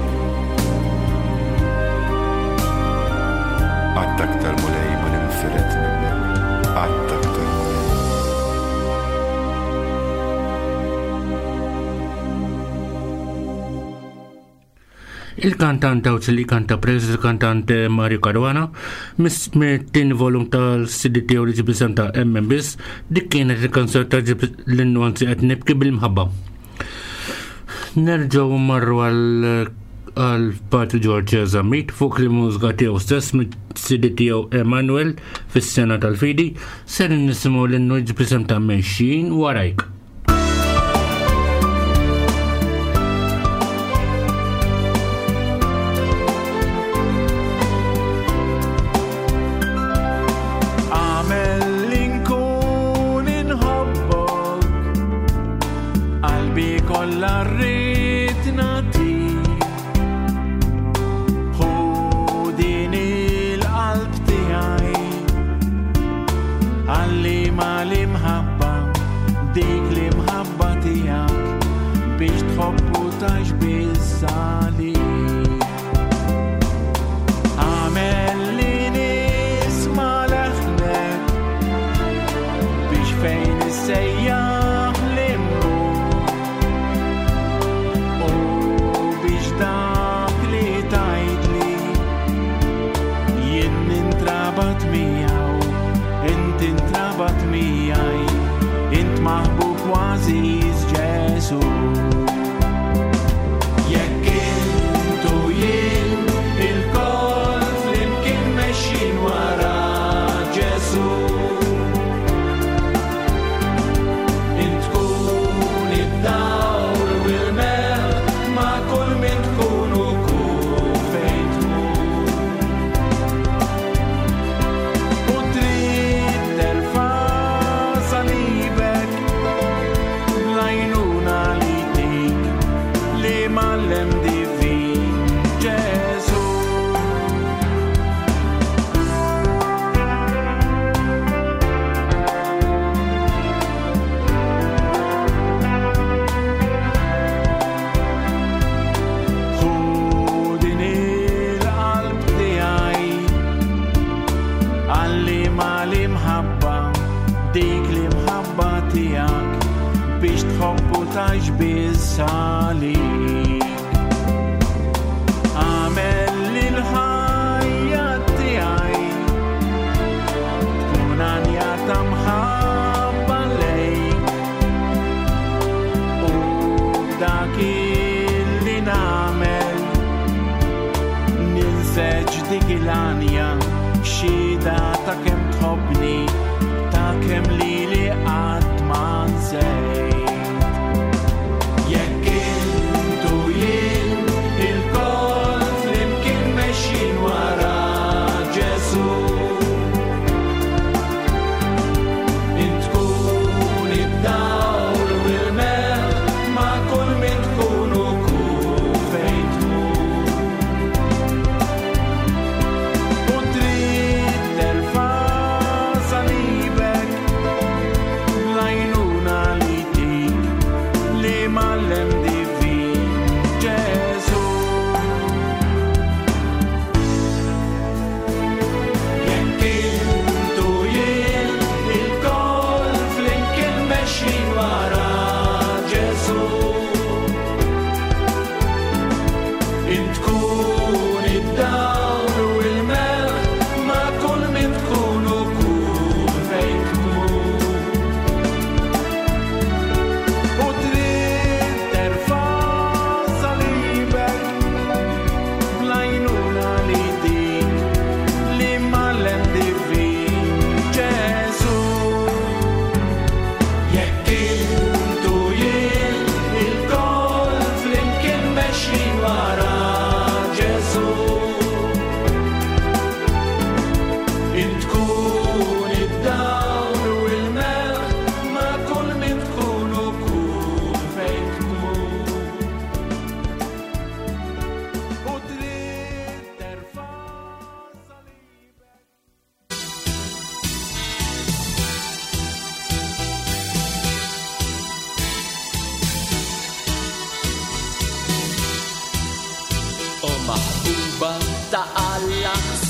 għatt aktar mulej ma ninfred minnu għatt aktar mulej. Il-kantante u li kanta prez il-kantante Mario Caruana mit-tin volum tal-CD tiegħu li ġibisanta MMBs dik kienet il-kanzor ta' l-innuanzi qed nibki bil-mħabba. Nerġgħu marru għal-parti George Zamit fuq li mużika tiegħu stess mit-CD tiegħu Emanuel fis-sena tal-fidi ser nisimgħu l-innu ġibisanta Mexxin warajk.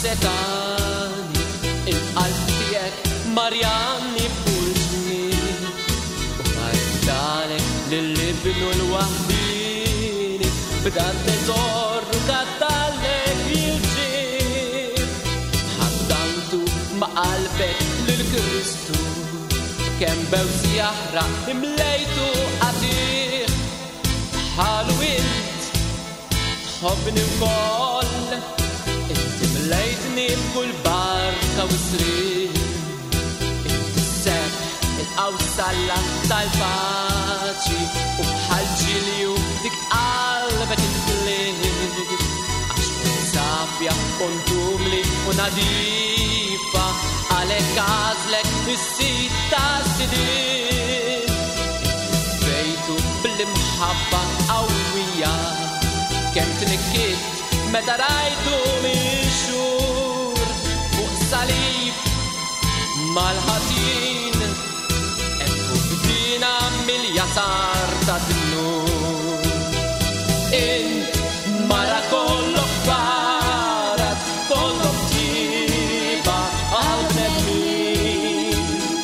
setani il-qalb tiegħek marjani pulġni u għaddalek lill-ibnu l-waħdini b'dan teżor kaddalek il-ġib ħaddantu ma' qalbek lill-Kristu kemm bewsi jaħraq imlejtu qatih bħalu int tħobbni wkoll inti mlejtni b'kull barka u srien inti sepp il-qawsalla tal-paċi u bħal ġilju dik qalbek intliet għax safja kontumli u nadifa għalek għazlek is-sit ta' sidin bejtu bl-imħabba qawwija kemm tnikkit meta rajtu mixur fuq salib mal-ħatin fuq bdina mill-jasar ta' d-nur int mara kollok barat kollok tiba għal-bnedmin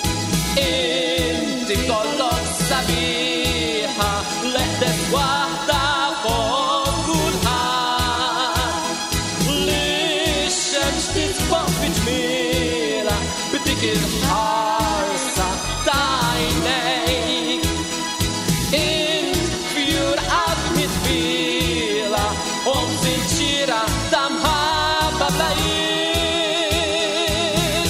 inti kollok sabiħa leħdet waħda fuq kulħadd li x-xemx titfaq biġmiela b'dik il-ħarsa ta' għajnejk int fjur qatt mitfila u sinċira ta' mħabba bla jis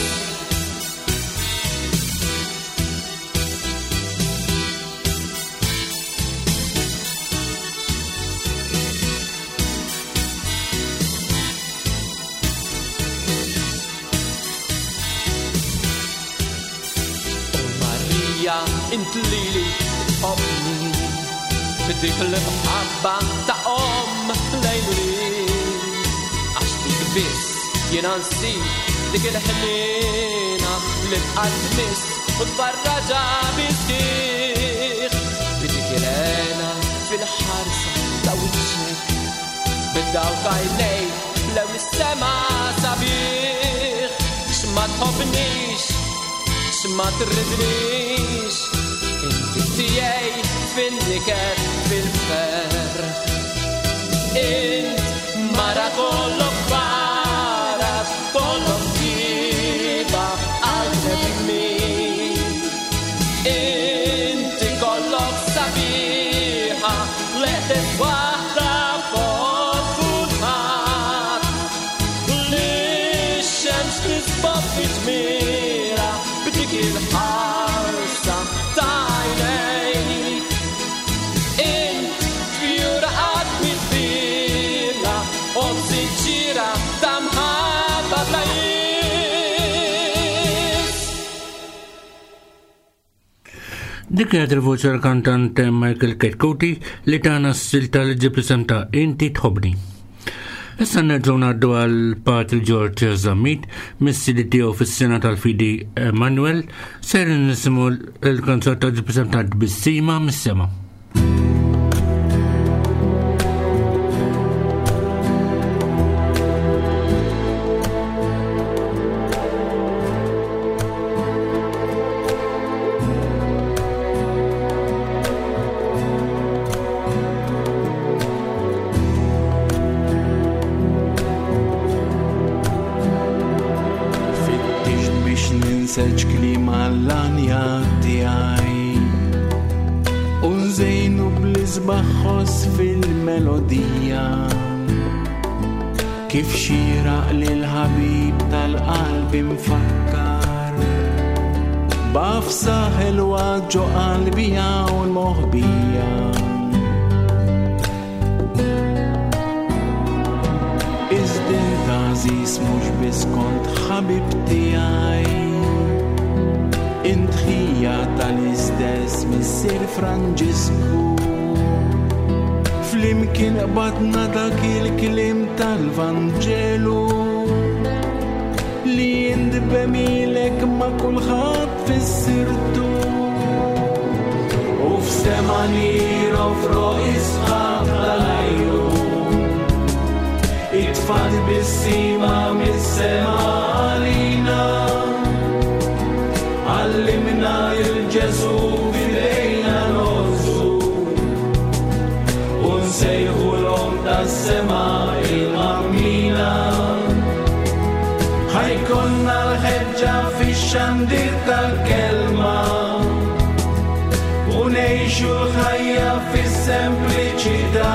Marija int lili tħobbni b'dik l-mħabba ta' lejn ulin għax dik biss jiena nsib dik il-ħnina li tqalt miss u tfarraġa bisħiħ b'dik il-għena fil-ħarsa ta' wiċċek bid-dawk għajnejk blew is-sema sabiħ x'ma tħobbnix x'ma tridnix inti tiegħi fin-niker fil-ferħ int mara kollok barat kollok tiba għal-bnedmin inti kollok sabiħa leħdet waħda fuq kulħadd li x-xemx tisbok biġmiela b'dik il-ħarsa ta' għajnejk int fjura qatt mitfila u sinċira ta' mħabba bla jis. Dik kienet il-voċi tal-kantant Michael Ketkuti li tagħna s-silta li ġib l-isem ta' Inti tħobbni. Issa nerġgħu ngħaddu għal Patri George Zammit mis-CD tiegħu fis-sena tal-Fidi Emanuel ser nisimgħu l-kanzun ta' ġib l-isem ta' Bissima mis-sema. Seċ klima l-anja tijaj Unżejnu bl-izbaħħos fil-melodija Kif xiraq l-ħabib tal-qalb mfakkar Bafsaħ il-waġġo qalbija u l-moħbija Iżdin għaziz mux biskont ħabib tijaj Intħija tal-istess Missir Franġisku Flimkien batna dak il-klim tal-Vanġelu Li jindbemilek ma kulħadd fis-sirtu U f'semanir u f'roq isħaq tal-ajru itfad bis-sima mis-sema għalina għallimna il-Ġesu fidejna nozzu unsejħu l-om tas-sema il-għammina ħajkonna l-ħeġġa fix-xandir tal-kelma unejxu l-ħajja fis-sempliċità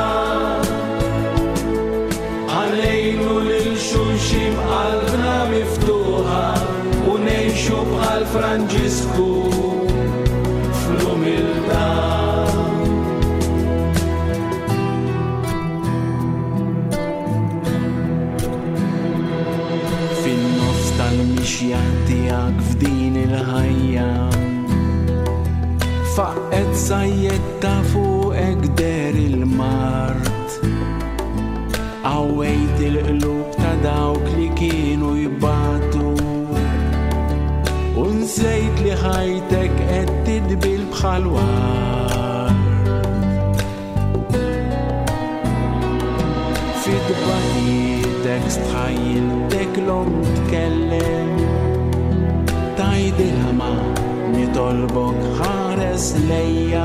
għalejnu lil-xulxin b'qalbna miftuħa unejxu bħal Franġisku fl-umiltà. Fin-nofs tal-mixja tiegħek f'din il-ħajja faqqet sajjetta fuqek der il-mart għawejt il-qlub ta' dawk li kienu jibbatu unsejt li ħajtek qed tidbil bħal wart fid-dbajtek stħajjiltek l-om tkellem tajdilha ma nitolbok ħares lejja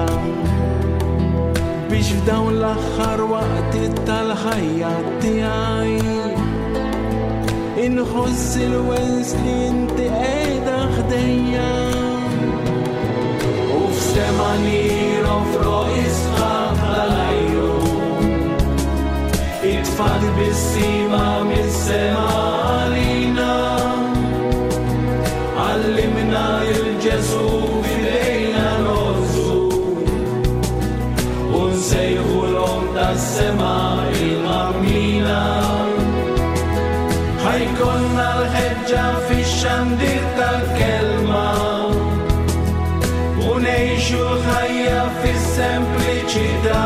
biex f'dawn l-aħħar waqtiet tal-ħajja tiegħi inħoss il-wens li inti qiegħda ħdejja u f'sema nirofro isħaq tal-ajru itfad bis-sima mis-sema għalina għallimna il-Ġesu fidejna nozzu unsejħu l-om tas-sema il-għammina ħajkonna l-ħeġġa fix-xandir tal-kelma unejxu l-ħajja fis-sempliċità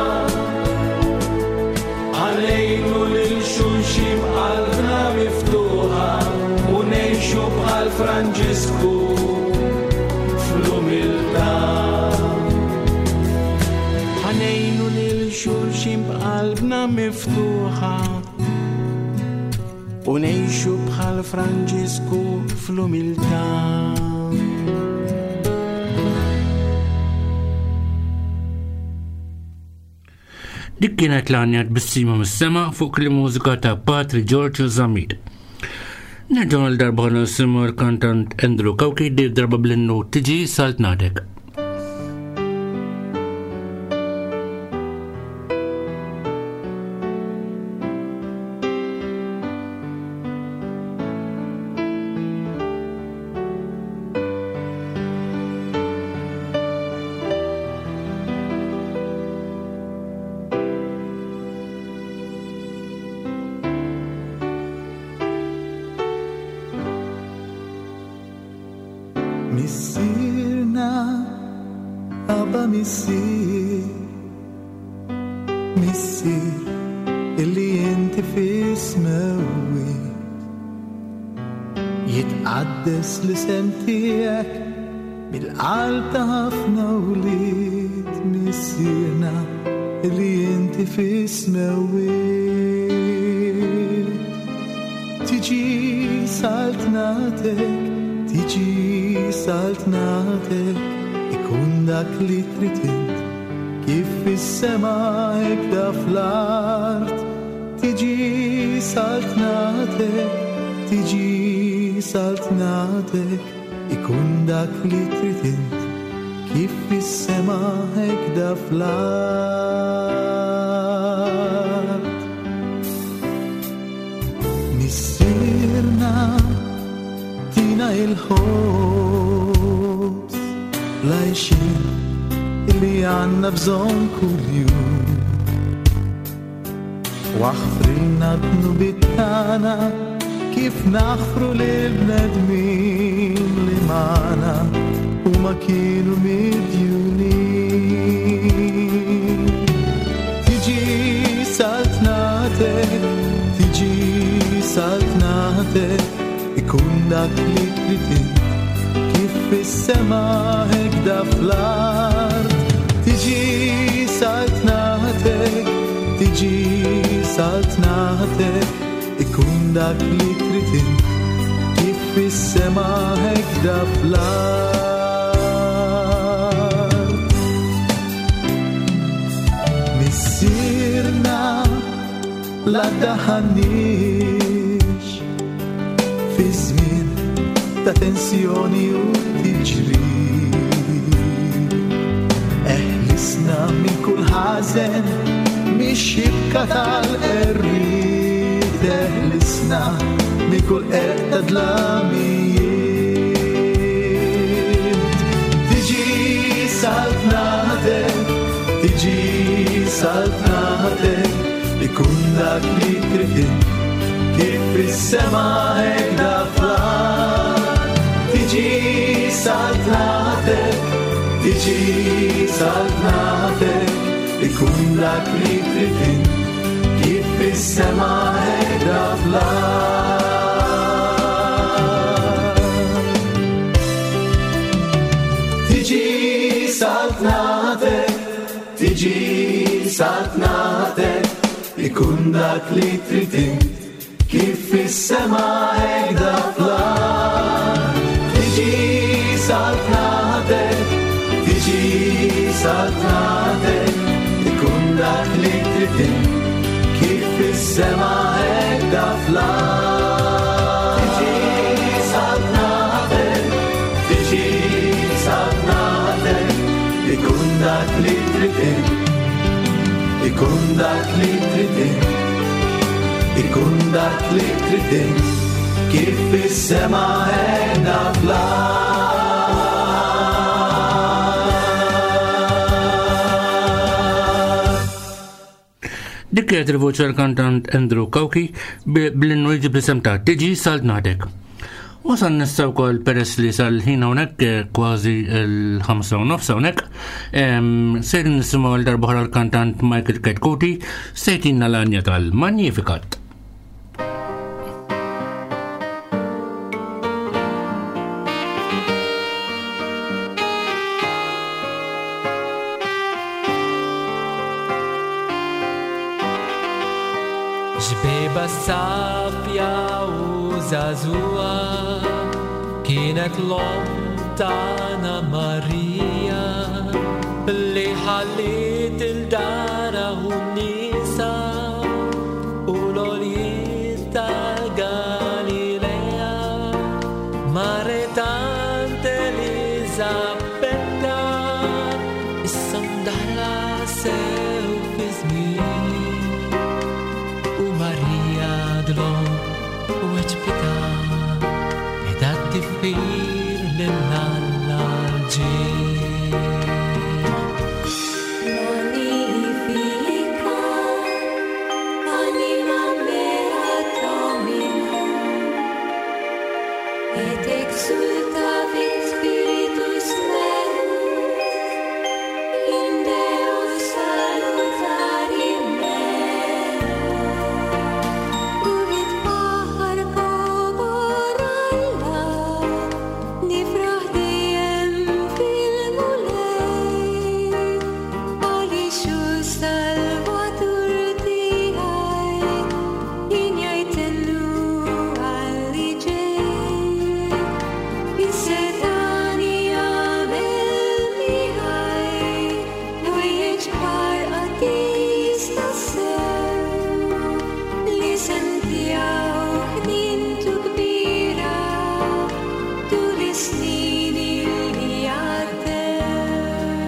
għalejnu lil-xulxin b'qalbna miftuħa unejxu bħal Franġisku fl-umiltà ħanejnu lil-xulxin b'qalbna miftuħa unejxu bħal Franġisku fl-umiltà. Dik kienet l-għanjat bis-sima mis-sema fuq il-mużika ta' Patri Giorgio Zamir. Nerġgħu għal darba nisimgħu l-kantant Andrew Kawki di darba bl-innu tiġi salt nadek. Missirna, Abba missir illi inti fismewi jitqaddes l-isem tiegħek bil-qalb ta' ħafna wlied missirna illi inti fismewi tiġi saltnatek tiġi saltnatek ikun dak li trid int kif fis-sema hekk fl-art tiġi saltnatek ikun dak li trid int kif fis-sema hekk fl-art missirna tina il-ħoss lajxin illi għanna bżon kull jum waħfrina d-nubittana kif naħfru l-bnedmin li maħna u ma kienu midjunin tiġi saltnatek ikun dak li trid kif fis-sema hekk fl-art tiġi saltnatek dak li tritin kif fis-sema hekda fl-art. Missirna la daħannix fi żmien ta' tensjoni u tiġri. Eħlisna minn kull ħażen mix-xibka tal-qerriet, eħlisna minn kull qed ta' dlamijiet. Tiġi saltnatek, tiġi saltnatek, ikun dak li tritin kif fis-sema hekda fl-art. Tiġi saltnatek, tiġi saltnatek, ikun dak li tritin kif fis-sema hekda fl-art. Tiġi saltnatek, tiġi saltnatek, ikun dak li tritin kif fis-sema hekda fl-art. Tiġi saltnatek, tiġi saltnatek, ikun dak li tritin kif fis-sema hekda fl-art. Tiġi saltnatek, tiġi saltnatek, ikun dak li tritin, ikun dak li tritin, ikun dak li tritin kif fis-sema hekda fl-art. Dik kienet il-voċi tal-kantant Andrew Kawki bl-innu jġib l-isem ta' Tiġi Saltnatek. Wasan nistaw kol peress li sal-ħin hawnhekk kważi l-5:30 hawnhekk, sejrin nisimgħu l-darba oħra l-kantant Michael Ketkuti sejtinna l-anja tal-Magnificat. Ġbeba safja u zazua kienet l-om tana Marija li ħallit il-dara u nisa u l-oliet tal-Galilea maretant Elisabetta issam dara sew fi żmien u Marija dlom u eċbita edha tifir l-nalla l-ġin. Magnifica, anima mea domina, et exultavit spiritus meus, in Deo salutari meo. Uvit pahar koboralla, nifrah dijem fil-mulej, għalixu salvatur tijaj, injajtennu għalli ġej, is-setani għamel miħaj, nujieġ parqatis tassew, li sentijaw ħnintu kbira, tul is-snin li għaddew.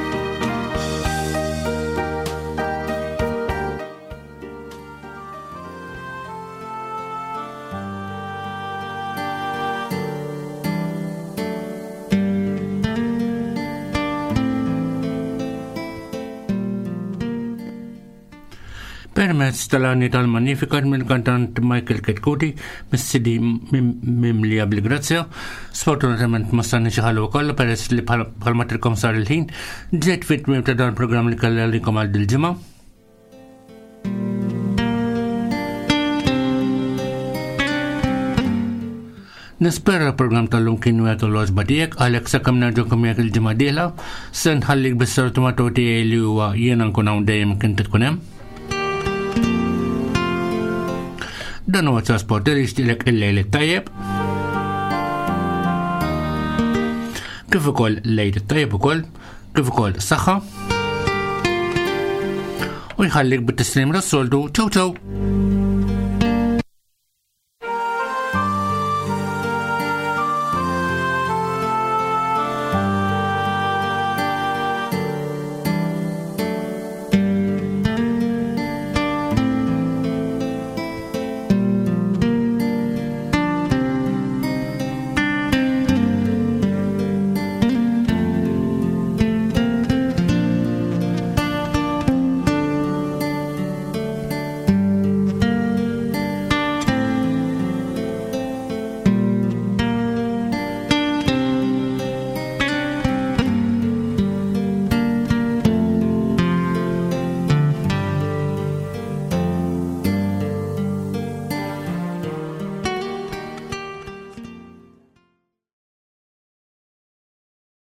Permezz tal-għani tal-Magnificat mill-kantant Michael Ketkuti mis-CD mimlija bil-grazzja. Sfortunatament ma stanni xaħalu kollha peress li bħalma trilkom sar il-ħin ġejt fit-tmiem ta' dan il-programm li kelli għalikom għal dil-ġimgħa. Nispera l-program tal-lum kienu għetu l-oġba tijek, għalek sakemm nerġakom jek il-ġimgħa dieħla, se nħallik bis-sortumatu tiegħi li huwa jiena nkun hawn dejjem kien tkun hemm. Dan huwa trasport li jixtieqlek il-lejl it-tajjeb. Kif ukoll lejl it-tajjeb ukoll, kif ukoll saħħa. U jħallik bit-tislim ras-soltu. Ciao ciao.